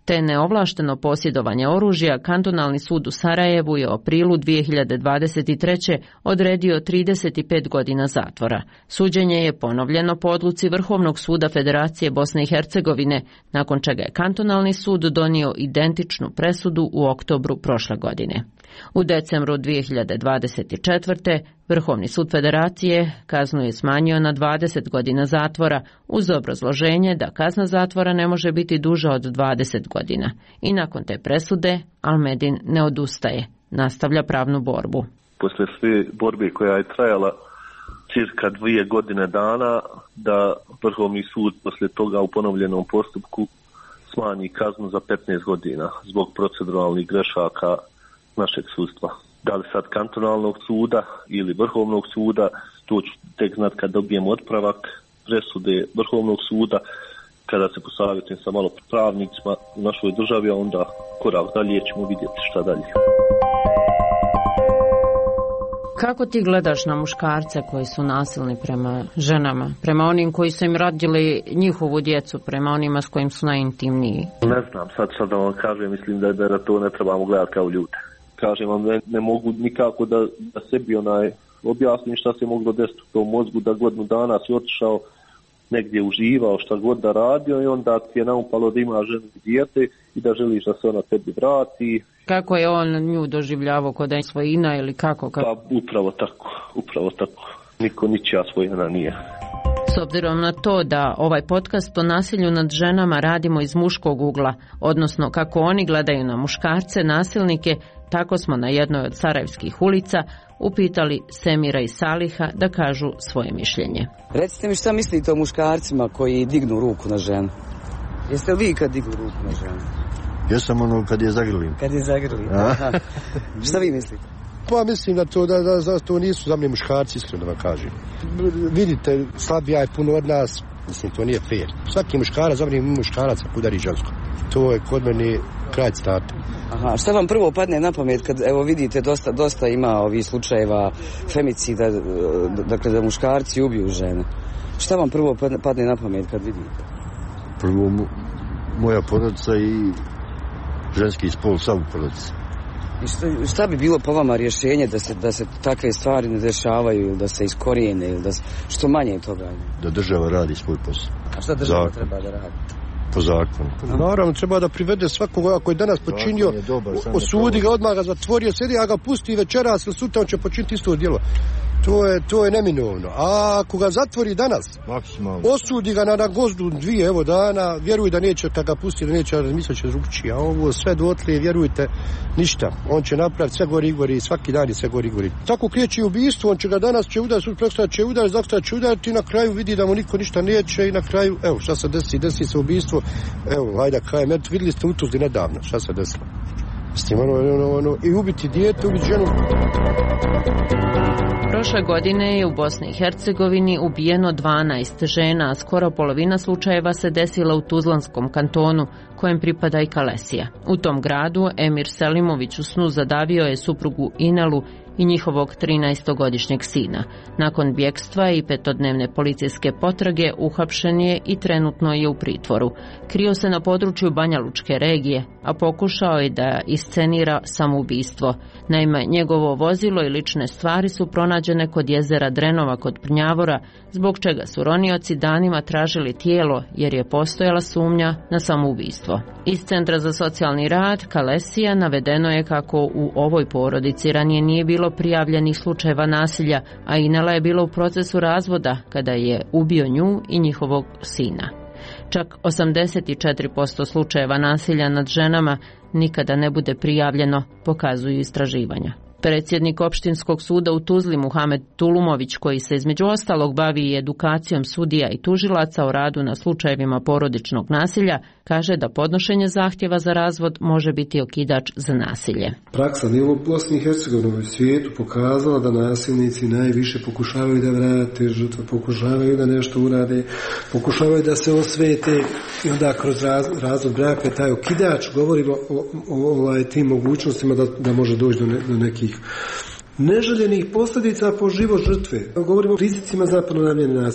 te neovlašteno posjedovanje oružja, kantonalni sud u Sarajevu je u aprilu dvije hiljade dvadeset treće odredio trideset pet godina zatvora. Suđenje je ponovljeno po odluci Vrhovnog suda Federacije Bosne i Hercegovine, nakon čega je kantonalni sud donio identičnu presudu u oktobru prošle godine. U decembru dvije hiljade dvadeset četvrte. Vrhovni sud Federacije kaznu je smanjio na dvadeset godina zatvora uz obrazloženje da kazna zatvora ne može biti duža od dvadeset godina. I nakon te presude Almedin ne odustaje, nastavlja pravnu borbu. Posle sve borbe koja je trajala cirka dvije godine dana, da Vrhovni sud posle toga u ponovljenom postupku smanji kaznu za petnaest godina zbog proceduralnih grešaka našeg sudstva. Da li sad kantonalnog suda ili Vrhovnog suda, to ću tek znat kad dobijem otpravak presude Vrhovnog suda, kada se posavjetujem sa malo pravnicima u našoj državi, a onda korak dalje ćemo vidjeti šta dalje. Kako ti gledaš na muškarce koji su nasilni prema ženama, prema onim koji su im rodili njihovu djecu, prema onima s kojim su najintimniji? Ne znam, sad sad da vam kažem, mislim da, da to ne trebamo gledati kao ljude. Kažem vam, ne, ne mogu nikako da, da sebi onaj objasnim šta se moglo desiti u tom mozgu, da godinu dana si otišao negdje uživao šta god da radio i onda ti je naupalo da ima ženu i dijete i da želiš da se ona tebi vrati. Kako je on nju doživljavao, kod da je svojina ili kako? kako? Pa upravo tako, upravo tako. Niko ničija svojina nije. S obzirom na to da ovaj podcast o nasilju nad ženama radimo iz muškog ugla, odnosno kako oni gledaju na muškarce, nasilnike, tako smo na jednoj od sarajevskih ulica upitali Semira i Saliha da kažu svoje mišljenje. Recite mi šta mislite o muškarcima koji dignu ruku na ženu? Jeste li vi kad dignu ruku na ženu? Ja sam ono kad je zagrlim. Kad je zagrlim, aha. Šta vi mislite? Pa mislim da to, da, da, da to nisu za mne muškarci, iskreno da vam kažem. Vidite, slabija je puno od nas, mislim, to nije fair. Svaki muškarac, za mne muškarac udari žensku. To je kod mene kraj starta. Aha, šta vam prvo padne na pamet kad, evo vidite, dosta, dosta ima ovih slučajeva femicida, dakle da muškarci ubiju žene. Šta vam prvo padne na pamet kad vidite? Prvo moja porodica i ženski spol sam u porodici. I šta, šta bi bilo po vama rješenje da se, da se takve stvari ne dešavaju ili da se iskorijene ili da se, što manje toga? Da država radi svoj posao. A šta država Zakon. treba da radi? Po zakonu. Naravno, treba da privede svakoga koji je danas počinio, osudi ga, odmah ga zatvorio, sedi, a ga pusti večeras ili sutra, on će počiniti isto djelo. To je, to je neminovno. A ako ga zatvori danas, maksimalno, osudi ga na, na gozdu dvije evo dana, vjeruj da neće, kad ga pusti, da neće razmisliti će drugčije. A ovo sve dotle, vjerujte, ništa. On će napraviti sve gori i gori, svaki dan je sve gori i gori. Tako kreće i ubijstvo, on će ga danas će udariti, sutra će udariti, zakon će udariti i na kraju vidi da mu niko ništa neće i na kraju, evo, šta se desi, desi se ubijstvo. Evo, hajde, kaj, med, vidjeli ste u Tuzli nedavno, šta se desilo. S tim, ono, ono, ono, i ubiti dijete, ubiti ženu. Prošle godine je u Bosni i Hercegovini ubijeno dvanaest žena, a skoro polovina slučajeva se desila u Tuzlanskom kantonu, kojem pripada i Kalesija. U tom gradu Emir Selimović u snu zadavio je suprugu Inelu i njihovog trinaestogodišnjeg sina. Nakon bjekstva i petodnevne policijske potrage uhapšen je i trenutno je u pritvoru. Krio se na području Banja Lučke regije, a pokušao je da iscenira samoubistvo. Naime, njegovo vozilo i lične stvari su pronađene kod jezera Drenova kod Prnjavora, zbog čega su ronioci danima tražili tijelo jer je postojala sumnja na samoubistvo. Iz Centra za socijalni rad Kalesija navedeno je kako u ovoj porodici ranije nije bilo prijavljenih slučajeva nasilja, a Inela je bila u procesu razvoda kada je ubio nju i njihovog sina. Čak osamdeset četiri posto slučajeva nasilja nad ženama nikada ne bude prijavljeno, pokazuju istraživanja. Predsjednik opštinskog suda u Tuzli Muhamed Tulumović, koji se između ostalog bavi i edukacijom sudija i tužilaca o radu na slučajevima porodičnog nasilja, kaže da podnošenje zahtjeva za razvod može biti okidač za nasilje. Praksa nije u Bosni i Hercegovini, u svijetu pokazala da nasilnici najviše pokušavaju da vrate žrtve, pokušavaju da nešto urade, pokušavaju da se osvete i onda kroz raz, razvod braka taj okidač, govorimo o, o, o tim mogućnostima da, da može doći do, ne, do nekih neželjenih posljedica po život žrtve. Govorimo o rizicima zapadno namjene nasilja.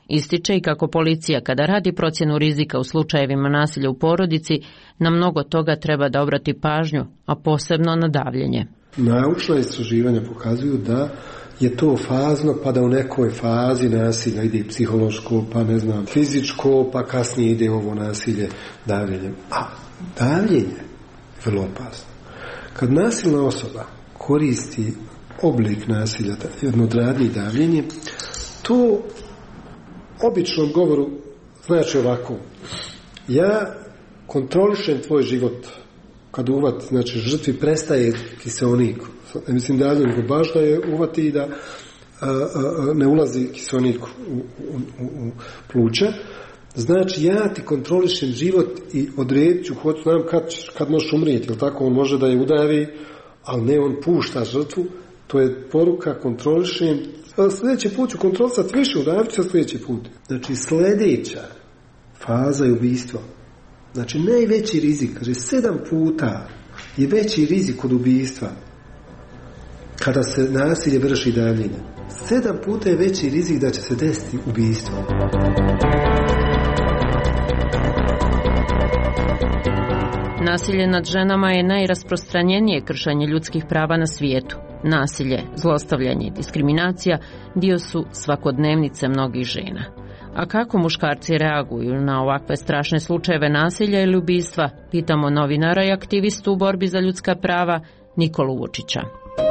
Ističe i kako policija kada radi procjenu rizika u slučajevima nasilja u porodici, na mnogo toga treba da obrati pažnju, a posebno na davljenje. Naučna istraživanja pokazuju da je to fazno, pa da u nekoj fazi nasilja ide psihološko, pa ne znam, fizičko, pa kasnije ide ovo nasilje davljenjem. A davljenje je vrlo opasno. Kad nasilna osoba koristi oblik nasilja, jedno od radnji davljenje, to običnom govoru znači ovako: ja kontrolišem tvoj život. Kad uvat, znači žrtvi prestaje kiseonik. Ne mislim dalje, nego baš da je uvati i da a, a, ne ulazi kiseonik u, u, u, u pluća. Znači ja ti kontrolišem život i odredit ću, hoću znam kad, kad možeš umrijeti, jel tako? On može da je udari, ali ne, on pušta žrtvu. To je poruka, kontrolišem. Sljedeći put ću kontrolisati više, udavit ću sljedeći put. Znači sljedeća faza je ubistvo. Znači najveći rizik, kaže sedam puta je veći rizik od ubistva kada se nasilje vrši davljenje. Sedam puta je veći rizik da će se desiti ubistvo. Nasilje nad ženama je najrasprostranjenije kršenje ljudskih prava na svijetu. Nasilje, zlostavljanje i diskriminacija dio su svakodnevnice mnogih žena. A kako muškarci reaguju na ovakve strašne slučajeve nasilja ili ubistva, pitamo novinara i aktivistu u borbi za ljudska prava Nikolu Vučića.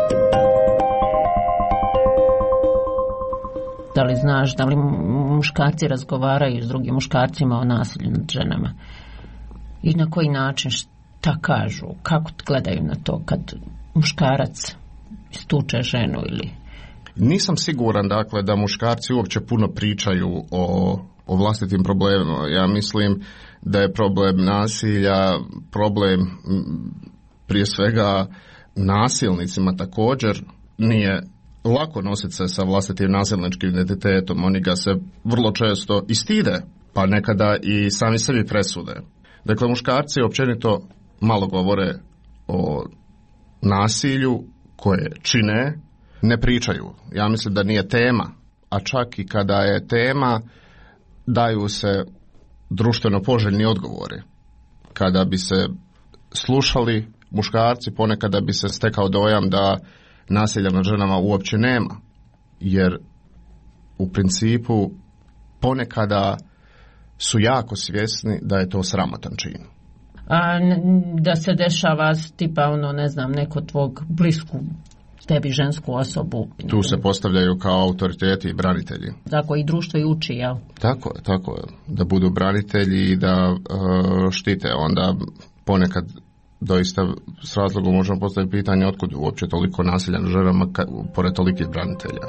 Da li znaš da li muškarci razgovaraju s drugim muškarcima o nasilju nad ženama? I na koji način, šta kažu, kako gledaju na to kad muškarac istuče ženu ili... Nisam siguran, dakle, da muškarci uopće puno pričaju o, o vlastitim problemima. Ja mislim da je problem nasilja, problem prije svega nasilnicima također. Nije lako nositi se sa vlastitim nasilničkim identitetom. Oni ga se vrlo često i stide, pa nekada i sami sebi presude. Dakle, muškarci općenito malo govore o nasilju koje čine, ne pričaju. Ja mislim da nije tema, a čak i kada je tema, daju se društveno poželjni odgovori. Kada bi se slušali muškarci, ponekada bi se stekao dojam da nasilja nad ženama uopće nema, jer u principu ponekada su jako svjesni da je to sramotan čin. A da se dešava tipa ono, ne znam, neko tvog blisku tebi žensku osobu. Tu se postavljaju kao autoriteti i branitelji. Tako i društvo i uči, jel? Tako je, tako je. Da budu branitelji i da uh, štite. Onda ponekad doista s razlogom možemo postaviti pitanje otkud uopće toliko nasilja na ženama pored tolikih branitelja.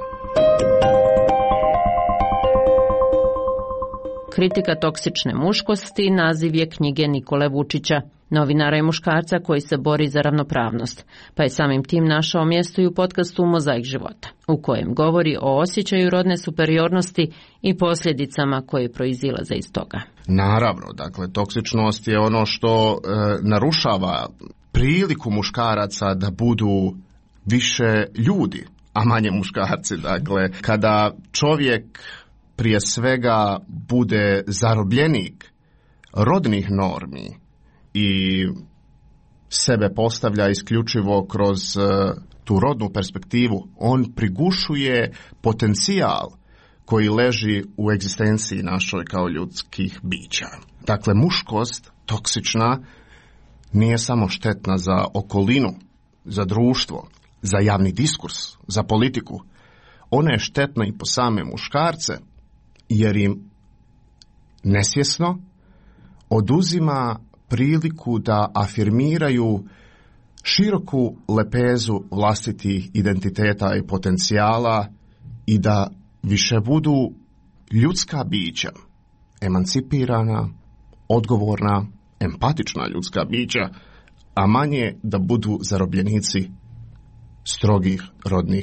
Kritika toksične muškosti naziv je knjige Nikole Vučića, novinara i muškarca koji se bori za ravnopravnost, pa je samim tim našao mjesto i u podcastu Mozaik života, u kojem govori o osjećaju rodne superiornosti i posljedicama koje proizilaze iz toga. Naravno, dakle, toksičnost je ono što e, narušava priliku muškaraca da budu više ljudi, a manje muškarci. Dakle, kada čovjek prije svega bude zarobljenik rodnih normi i sebe postavlja isključivo kroz uh, tu rodnu perspektivu, on prigušuje potencijal koji leži u egzistenciji našoj kao ljudskih bića. Dakle, muškost toksična nije samo štetna za okolinu, za društvo, za javni diskurs, za politiku. Ona je štetna i po same muškarce, jer im nesvjesno oduzima priliku da afirmiraju široku lepezu vlastitih identiteta i potencijala i da više budu ljudska bića, emancipirana, odgovorna, empatična ljudska bića, a manje da budu zarobljenici strogih rodnih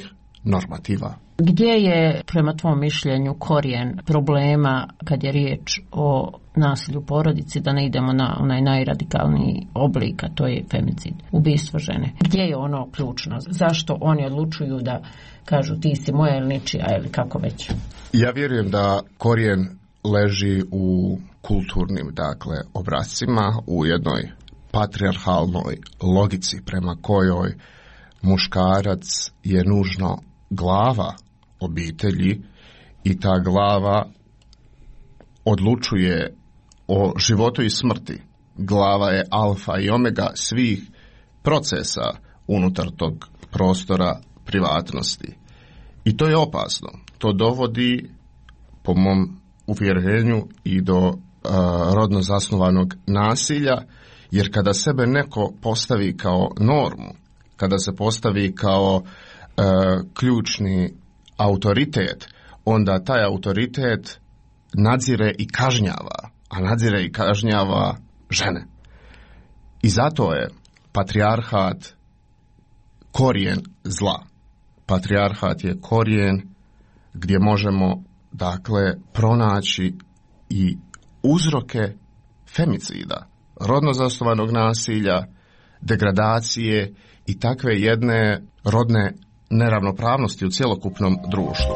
normativa. Gdje je, prema tvom mišljenju, korijen problema kad je riječ o nasilju u porodici, da ne idemo na onaj najradikalniji oblik, a to je femicid, ubistvo žene? Gdje je ono ključno? Zašto oni odlučuju da kažu ti si moja ili ničija ili kako već? Ja vjerujem da korijen leži u kulturnim, dakle, obrascima, u jednoj patrijarhalnoj logici prema kojoj muškarac je nužno glava obitelji i ta glava odlučuje o životu i smrti. Glava je alfa i omega svih procesa unutar tog prostora privatnosti. I to je opasno. To dovodi, po mom uvjerenju, i do uh, rodno zasnovanog nasilja, jer kada sebe neko postavi kao normu, kada se postavi kao uh, ključni autoritet, onda taj autoritet nadzire i kažnjava, a nadzire i kažnjava žene. I zato je patrijarhat korijen zla. Patrijarhat je korijen gdje možemo, dakle, pronaći i uzroke femicida, rodno zasnovanog nasilja, degradacije i takve jedne rodne neravnopravnosti u cjelokupnom društvu.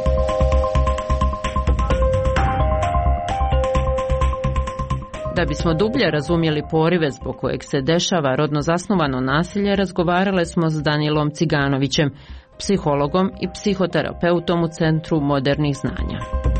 Da bismo dublje razumjeli porive zbog kojeg se dešava rodno zasnovano nasilje, razgovarale smo s Danijelom Ciganovićem, psihologom i psihoterapeutom u Centru modernih znanja.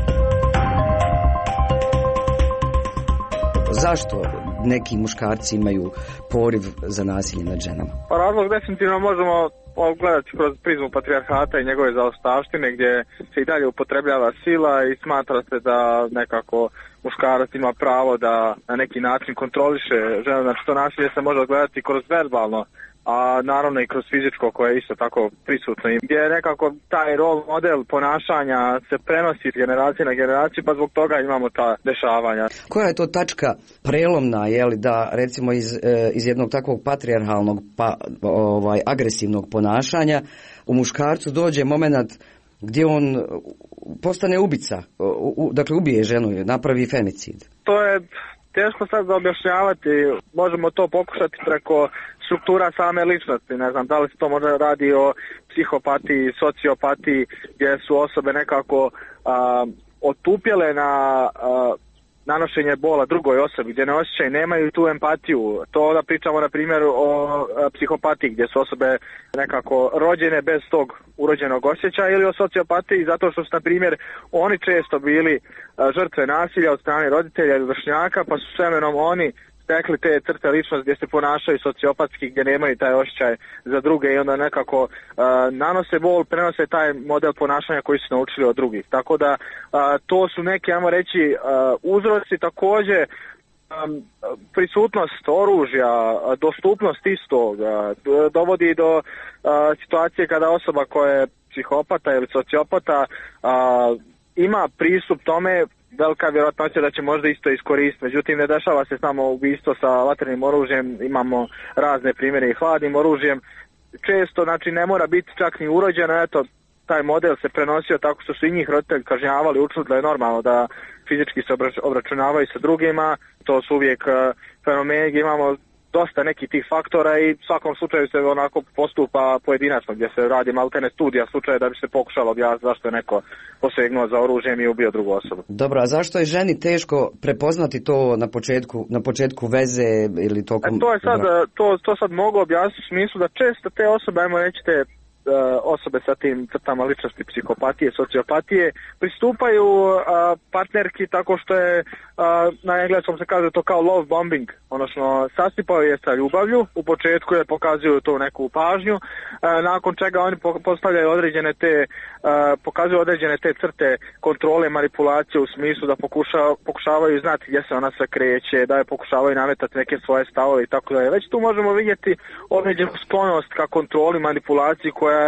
Zašto neki muškarci imaju poriv za nasilje nad ženama? Pa razlog definitivno možemo gledati kroz prizmu patrijarhata i njegove zaostavštine, gdje se i dalje upotrebljava sila i smatra se da nekako muškarac ima pravo da na neki način kontroliše ženu. Znači to nasilje se može gledati kroz verbalno, a naravno i kroz fizičko, koje je isto tako prisutno. Gdje je nekako taj rol model ponašanja se prenosi iz generacije na generaciju, pa zbog toga imamo ta dešavanja. Koja je to tačka prelomna, je li, da recimo iz, iz jednog takvog patrijarhalnog pa ovaj agresivnog ponašanja u muškarcu dođe moment gdje on postane ubica, u, dakle ubije ženu, napravi femicid? To je teško sad da objašnjavati, možemo to pokušati preko struktura same ličnosti, ne znam da li se to možda radi o psihopatiji, sociopatiji, gdje su osobe nekako a, otupjele na a, nanošenje bola drugoj osobi, gdje ne osjećaju, nemaju tu empatiju. To da pričamo na primjer o a, psihopatiji, gdje su osobe nekako rođene bez tog urođenog osjećaja, ili o sociopatiji zato što su na primjer oni često bili a, žrtve nasilja od strane roditelja ili vršnjaka, pa su s vremenom oni stekli te crte ličnosti gdje se ponašaju sociopatski, gdje nemaju taj osjećaj za druge i onda nekako uh, nanose bol, prenose taj model ponašanja koji su naučili od drugih. Tako da uh, to su neki, ajmo reći, uh, uzroci. Također um, prisutnost oružja, dostupnost istog uh, dovodi do uh, situacije kada osoba koja je psihopata ili sociopata uh, ima pristup tome, velika vjerojatnoća da će možda isto iskoristiti. Međutim, ne dešava se samo ubistvo sa vatrenim oružjem, imamo razne primjere i hladnim oružjem. Često, znači, ne mora biti čak ni urođeno, eto, taj model se prenosio tako što su i njih roditelji kažnjavali, učili da je normalno da fizički se obračunavaju sa drugima. To su uvijek uh, fenomeni gdje imamo dosta nekih tih faktora i u svakom slučaju se onako postupa pojedinačno, gdje se radi maltene studija slučaja da bi se pokušalo objasniti zašto je neko posegnuo za oružjem i ubio drugu osobu. Dobro, a zašto je ženi teško prepoznati to na početku, na početku veze ili tokom... E, to je sad, to, to sad mogu objasniti u smislu da često te osobe, ajmo reći te osobe sa tim crtama ličnosti psihopatije, sociopatije, pristupaju uh, partnerki tako što je, uh, na engleskom se kaže to kao love bombing, odnosno sasipaju je sa ljubavlju, u početku je pokazuju tu neku pažnju, uh, nakon čega oni postavljaju određene te, uh, pokazuju određene te crte kontrole, manipulacije u smislu da pokuša, pokušavaju znati gdje se ona sve kreće, da je pokušavaju nametati neke svoje stavove i tako da je. Već tu možemo vidjeti određenu sklonost ka kontroli, manipulaciji koja je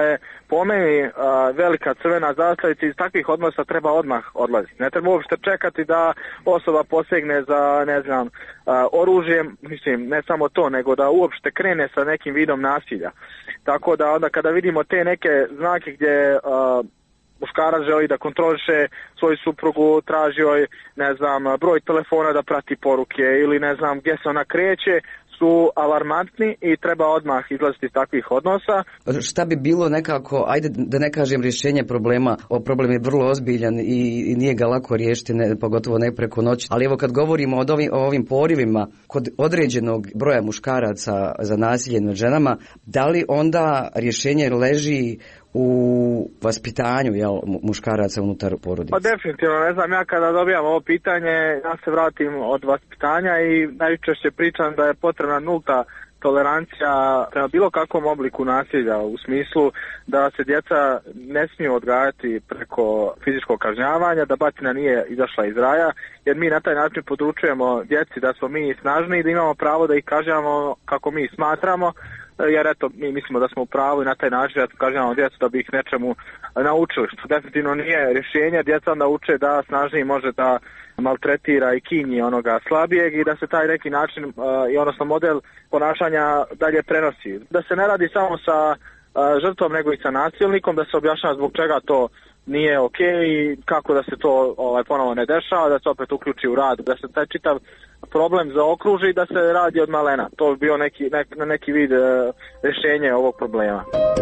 po meni uh, velika crvena zastavica, iz takvih odnosa treba odmah odlaziti. Ne treba uopšte čekati da osoba posegne za, ne znam, uh, oružjem, mislim, ne samo to, nego da uopšte krene sa nekim vidom nasilja. Tako da onda kada vidimo te neke znake gdje uh, muškarac želi da kontroliše svoju suprugu, traži joj, ne znam, broj telefona da prati poruke ili ne znam gdje se ona kreće, su alarmantni i treba odmah izlaziti iz takvih odnosa. Šta bi bilo nekako, ajde da ne kažem rješenje problema, o problem je vrlo ozbiljan i, i nije ga lako riješiti, ne, pogotovo ne preko noći. Ali evo kad govorimo o ovim, o ovim porivima kod određenog broja muškaraca za nasilje nad ženama, da li onda rješenje leži u vaspitanju, jel, muškaraca unutar porodice? Pa definitivno, ne znam, ja kada dobijam ovo pitanje, ja se vratim od vaspitanja i najčešće pričam da je potrebna nulta tolerancija prema bilo kakvom obliku nasilja, u smislu da se djeca ne smiju odgajati preko fizičkog kažnjavanja, da batina nije izašla iz raja, jer mi na taj način područujemo djeci da smo mi snažni i da imamo pravo da ih kažnjavamo kako mi smatramo, jer eto, mi mislimo da smo u pravu i na taj način da kažemo djecu da bi ih nečemu naučili, što definitivno nije rješenje. Djeca onda uče da snažniji može da maltretira i kinji onoga slabijeg i da se taj neki način uh, i odnosno model ponašanja dalje prenosi. Da se ne radi samo sa uh, žrtvom nego i sa nasilnikom, da se objašnjava zbog čega to nije ok i kako da se to ovaj, ponovo ne dešava, da se opet uključi u rad, da se taj čitav problem zaokruži i da se radi od malena. To bi bio neki, nek, neki vid uh, rješenja ovog problema.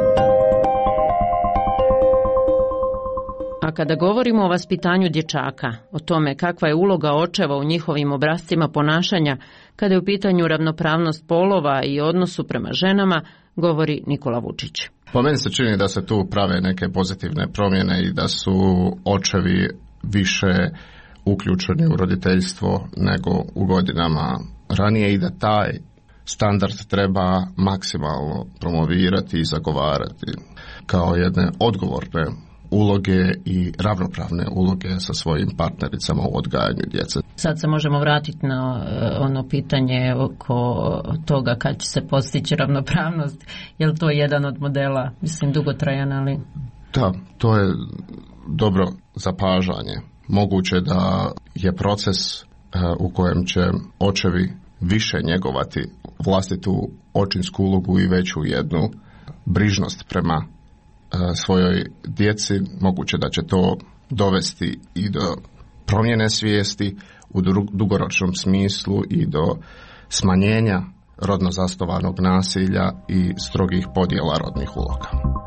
A kada govorimo o vaspitanju dječaka, o tome kakva je uloga očeva u njihovim obrascima ponašanja, kada je u pitanju ravnopravnost polova i odnosu prema ženama, govori Nikola Vučić. Po meni se čini da se tu prave neke pozitivne promjene i da su očevi više uključeni u roditeljstvo nego u godinama ranije i da taj standard treba maksimalno promovirati i zagovarati kao jedne odgovorne uloge i ravnopravne uloge sa svojim partnericama u odgajanju djece. Sad se možemo vratiti na ono pitanje oko toga kad će se postići ravnopravnost. Je li to jedan od modela, mislim, dugotrajan, ali... Da, to je dobro zapažanje. Moguće da je proces u kojem će očevi više njegovati vlastitu očinsku ulogu i veću jednu brižnost prema svojoj djeci, moguće da će to dovesti i do promjene svijesti u dugoročnom smislu i do smanjenja rodno zasnovanog nasilja i strogih podjela rodnih uloga.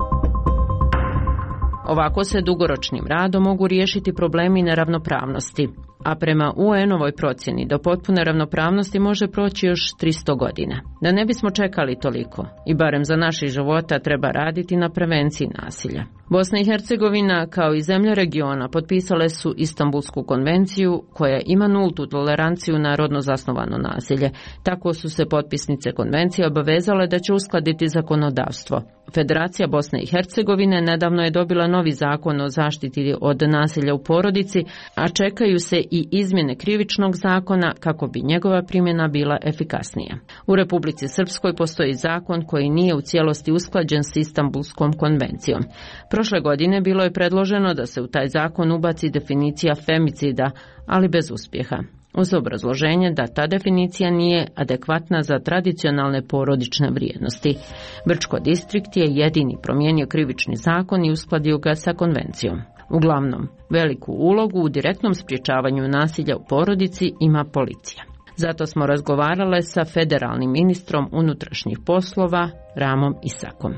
Ovako se dugoročnim radom mogu riješiti problemi neravnopravnosti, a prema U N-ovoj procjeni do potpune ravnopravnosti može proći još tristo godina. Da ne bismo čekali toliko i barem za naših života treba raditi na prevenciji nasilja. Bosna i Hercegovina kao i zemlje regiona potpisale su Istanbulsku konvenciju koja ima nultu toleranciju na rodno zasnovano nasilje. Tako su se potpisnice konvencije obavezale da će uskladiti zakonodavstvo. Federacija Bosne i Hercegovine nedavno je dobila novi zakon o zaštiti od nasilja u porodici, a čekaju se i izmjene krivičnog zakona kako bi njegova primjena bila efikasnija. U Republici Srpskoj postoji zakon koji nije u cijelosti usklađen s Istanbulskom konvencijom. Prošle godine bilo je predloženo da se u taj zakon ubaci definicija femicida, ali bez uspjeha, uz obrazloženje da ta definicija nije adekvatna za tradicionalne porodične vrijednosti. Brčko distrikt je jedini promijenio krivični zakon i uskladio ga sa konvencijom. Uglavnom, veliku ulogu u direktnom sprječavanju nasilja u porodici ima policija. Zato smo razgovarale sa federalnim ministrom unutrašnjih poslova Ramom Isakom.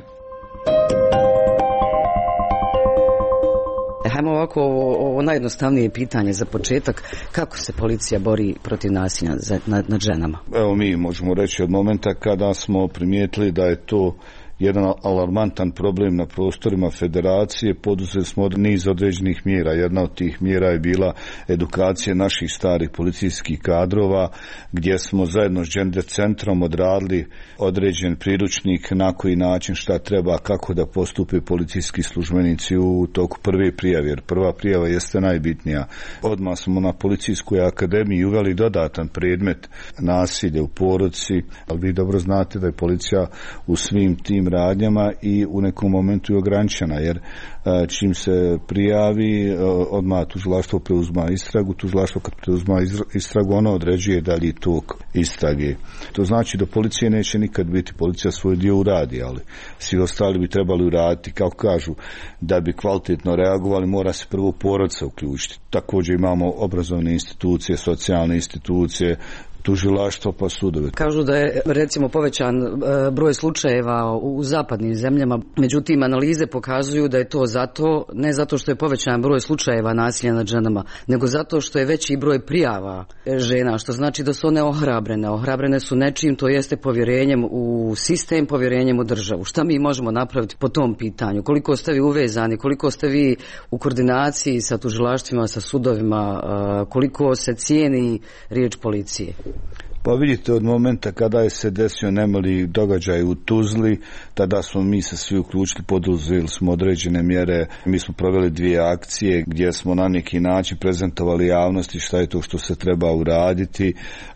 Hajmo ovako, ovo najjednostavnije pitanje za početak, kako se policija bori protiv nasilja nad, nad ženama? Evo mi možemo reći od momenta kada smo primijetili da je to jedan alarmantan problem na prostorima federacije, poduzeli smo niz određenih mjera. Jedna od tih mjera je bila edukacija naših starih policijskih kadrova, gdje smo zajedno s Gender centrom odradili određen priručnik na koji način šta treba, kako da postupe policijski službenici u toku prve prijave, jer prva prijava jeste najbitnija. Odmah smo na policijskoj akademiji uveli dodatan predmet nasilje u porodici, ali vi dobro znate da je policija u svim tim tim radnjama i u nekom momentu je ograničena, jer čim se prijavi, odmah tužilaštvo preuzma istragu, tužilaštvo kad preuzma istragu, ono određuje dalji tok istrage. To znači da policija neće nikad biti, policija svoj dio uradi, ali svi ostali bi trebali uraditi, kako kažu, da bi kvalitetno reagovali, mora se prvo porodica uključiti. Također imamo obrazovne institucije, socijalne institucije, tužilaštvo pa sudove. Kažu da je recimo povećan broj slučajeva u zapadnim zemljama, međutim analize pokazuju da je to zato, ne zato što je povećan broj slučajeva nasilja nad ženama, nego zato što je veći broj prijava žena, što znači da su one ohrabrene. Ohrabrene su nečim, to jeste povjerenjem u sistem, povjerenjem u državu. Šta mi možemo napraviti po tom pitanju? Koliko ste vi uvezani, koliko ste vi u koordinaciji sa tužilaštvima, sa sudovima, koliko se cijeni riječ policije? Pa vidite, od momenta kada je se desio nemali događaj u Tuzli, tada smo mi se svi uključili, poduzeli smo određene mjere. Mi smo proveli dvije akcije gdje smo na neki način prezentovali javnosti šta je to što se treba uraditi,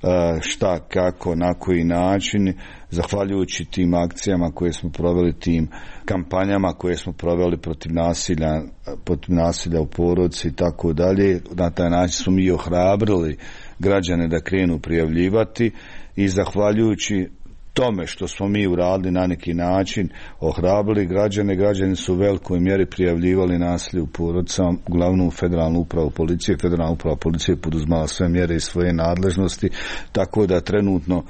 šta, kako, na koji način. Zahvaljujući tim akcijama koje smo proveli, tim kampanjama koje smo proveli protiv nasilja, protiv nasilja u porodici i tako dalje, na taj način smo mi ohrabrili građane da krenu prijavljivati i zahvaljujući tome što smo mi uradili na neki način, ohrabrili građane, građani su u velikoj mjeri prijavljivali nasilje u porodicama, uglavnom u federalnu upravu policije. Federalna uprava policije poduzmala sve mjere iz svoje nadležnosti, tako da trenutno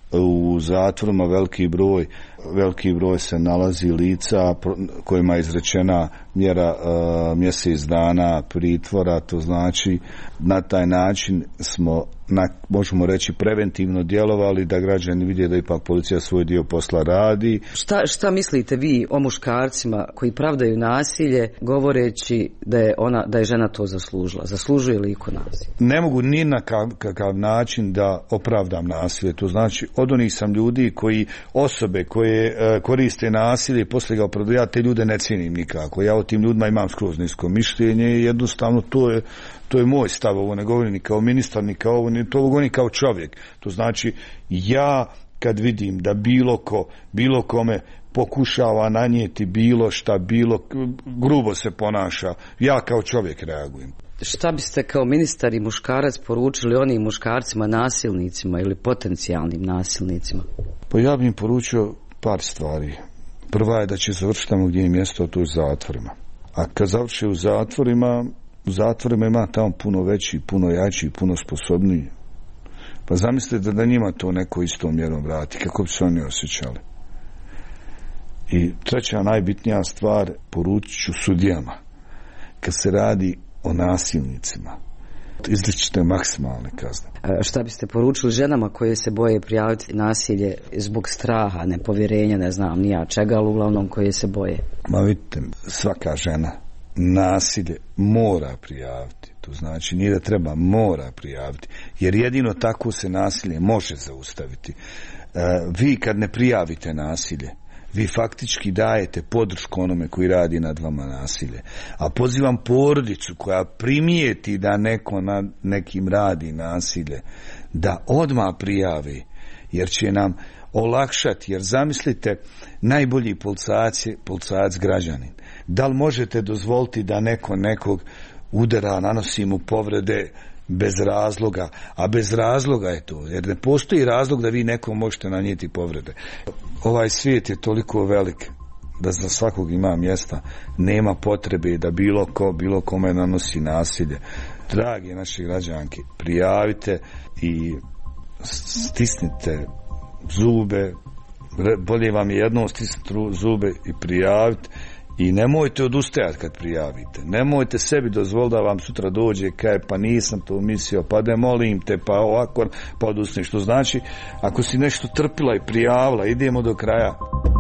u zatvorima veliki broj, veliki broj se nalazi lica kojima je izrečena mjera uh, mjesec dana pritvora, to znači na taj način smo, na, možemo reći, preventivno djelovali da građani vide da ipak policija svoj dio posla radi. Šta, šta mislite vi o muškarcima koji pravdaju nasilje govoreći da je, ona, da je žena to zaslužila? Zaslužuje li iko nasilje? Ne mogu ni na kakav način da opravdam nasilje. To znači od onih sam ljudi koji, osobe koje uh, koriste nasilje i poslije ga opravdaju, ja te ljude ne cijenim nikako. Ja o tim ljudima imam skroz nisko mišljenje i jednostavno to je To je moj stav, ovo ne govorim ni kao ministar, ni kao ovo, to ovo govorim kao čovjek. To znači, ja kad vidim da bilo ko, bilo kome pokušava nanijeti bilo šta, bilo, grubo se ponaša, ja kao čovjek reagujem. Šta biste kao ministar i muškarac poručili onim muškarcima nasilnicima ili potencijalnim nasilnicima? Pa ja bih im poručio par stvari. Prva je da će završiti tamo gdje je mjesto, to je u zatvorima. A kad završi u zatvorima, u zatvorima ima tamo puno veći, puno jači, puno sposobniji. Pa zamislite da njima to neko istom mjerom vrati, kako bi se oni osjećali. I treća najbitnija stvar, poručit ću sudijama. Kad se radi o nasilnicima, izričite maksimalne kazne. A šta biste poručili ženama koje se boje prijaviti nasilje zbog straha, nepovjerenja, ne znam ni ja čega, ali uglavnom koje se boje? Ma vidite, svaka žena nasilje mora prijaviti. To znači nije da treba, mora prijaviti. Jer jedino tako se nasilje može zaustaviti. E, vi kad ne prijavite nasilje, vi faktički dajete podršku onome koji radi nad vama nasilje. A pozivam porodicu koja primijeti da neko nad nekim radi nasilje, da odmah prijavi, jer će nam olakšati. Jer zamislite, najbolji policajac je policajac građanin. Da li možete dozvoliti da neko nekog udara, nanosi mu povrede bez razloga, a bez razloga je to, jer ne postoji razlog da vi nekom možete nanijeti povrede. Ovaj svijet je toliko velik da za svakog ima mjesta, nema potrebe da bilo ko, bilo kome nanosi nasilje. Dragi naši građanki, prijavite i stisnite zube, bolje vam je jednom stisniti zube i prijaviti. I nemojte odustajati kad prijavite. Nemojte sebi dozvoliti da vam sutra dođe kaj pa nisam to mislio, pa da molim te, pa ovako, pa odustani. Što znači, ako si nešto trpila i prijavila, idemo do kraja.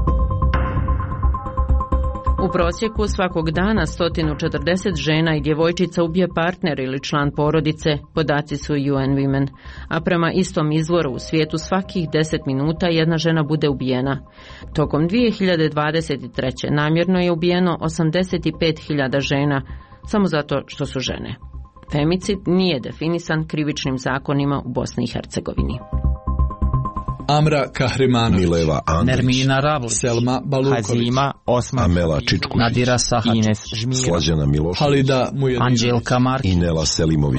U prosjeku svakog dana sto četrdeset žena i djevojčica ubije partner ili član porodice, podaci su U N Women. A prema istom izvoru u svijetu svakih deset minuta jedna žena bude ubijena. Tokom dvije hiljade dvadeset treće namjerno je ubijeno osamdeset pet hiljada žena, samo zato što su žene. Femicid nije definisan krivičnim zakonima u Bosni i Hercegovini. Amra Kahrimanović, Mileva Andrić, Nermina Ravlić, Selma Baluković, Hazima Osman, Amela Čičkušić, Nadira Sahačić, Ines Žmira, Slađana Milošević, Halida Mujedinović, Anđelka Markić i Nela Selimović.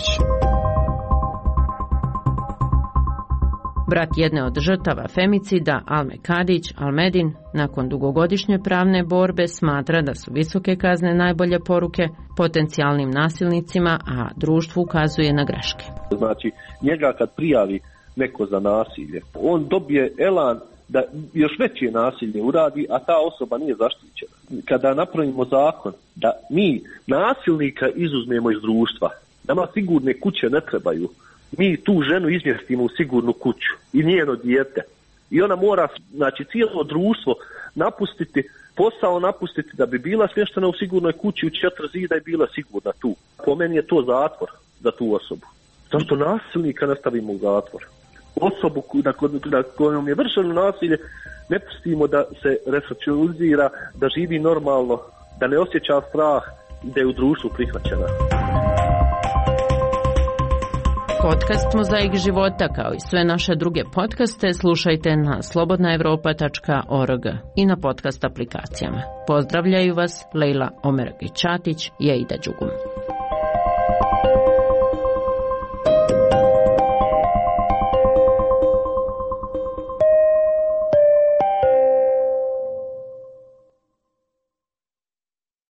Brat jedne od žrtava femicida, Alme Kadić, Almedin, nakon dugogodišnje pravne borbe smatra da su visoke kazne najbolje poruke potencijalnim nasilnicima, a društvu ukazuje na greške. Znači, njega kad prijavi neko za nasilje, on dobije elan da još veće nasilje uradi, a ta osoba nije zaštićena. Kada napravimo zakon da mi nasilnika izuzmemo iz društva, nama sigurne kuće ne trebaju, mi tu ženu izmjestimo u sigurnu kuću i njeno dijete. I ona mora, znači, cijelo društvo napustiti, posao napustiti da bi bila smještena u sigurnoj kući u četiri zida i bila sigurna tu. Po meni je to zatvor za tu osobu. Zašto nasilnika ne stavimo u zatvor? Osobu na, na kojom je vršeno nasilje ne pustimo da se resocijalizira, da živi normalno, da ne osjeća strah i da je u društvu prihvaćena. Podcast Mozaik života, kao i sve naše druge podcaste, slušajte na slobodna evropa tačka org i na podcast aplikacijama. Pozdravljaju vas Lejla Omeragić-Ćatić i Aida Đugum.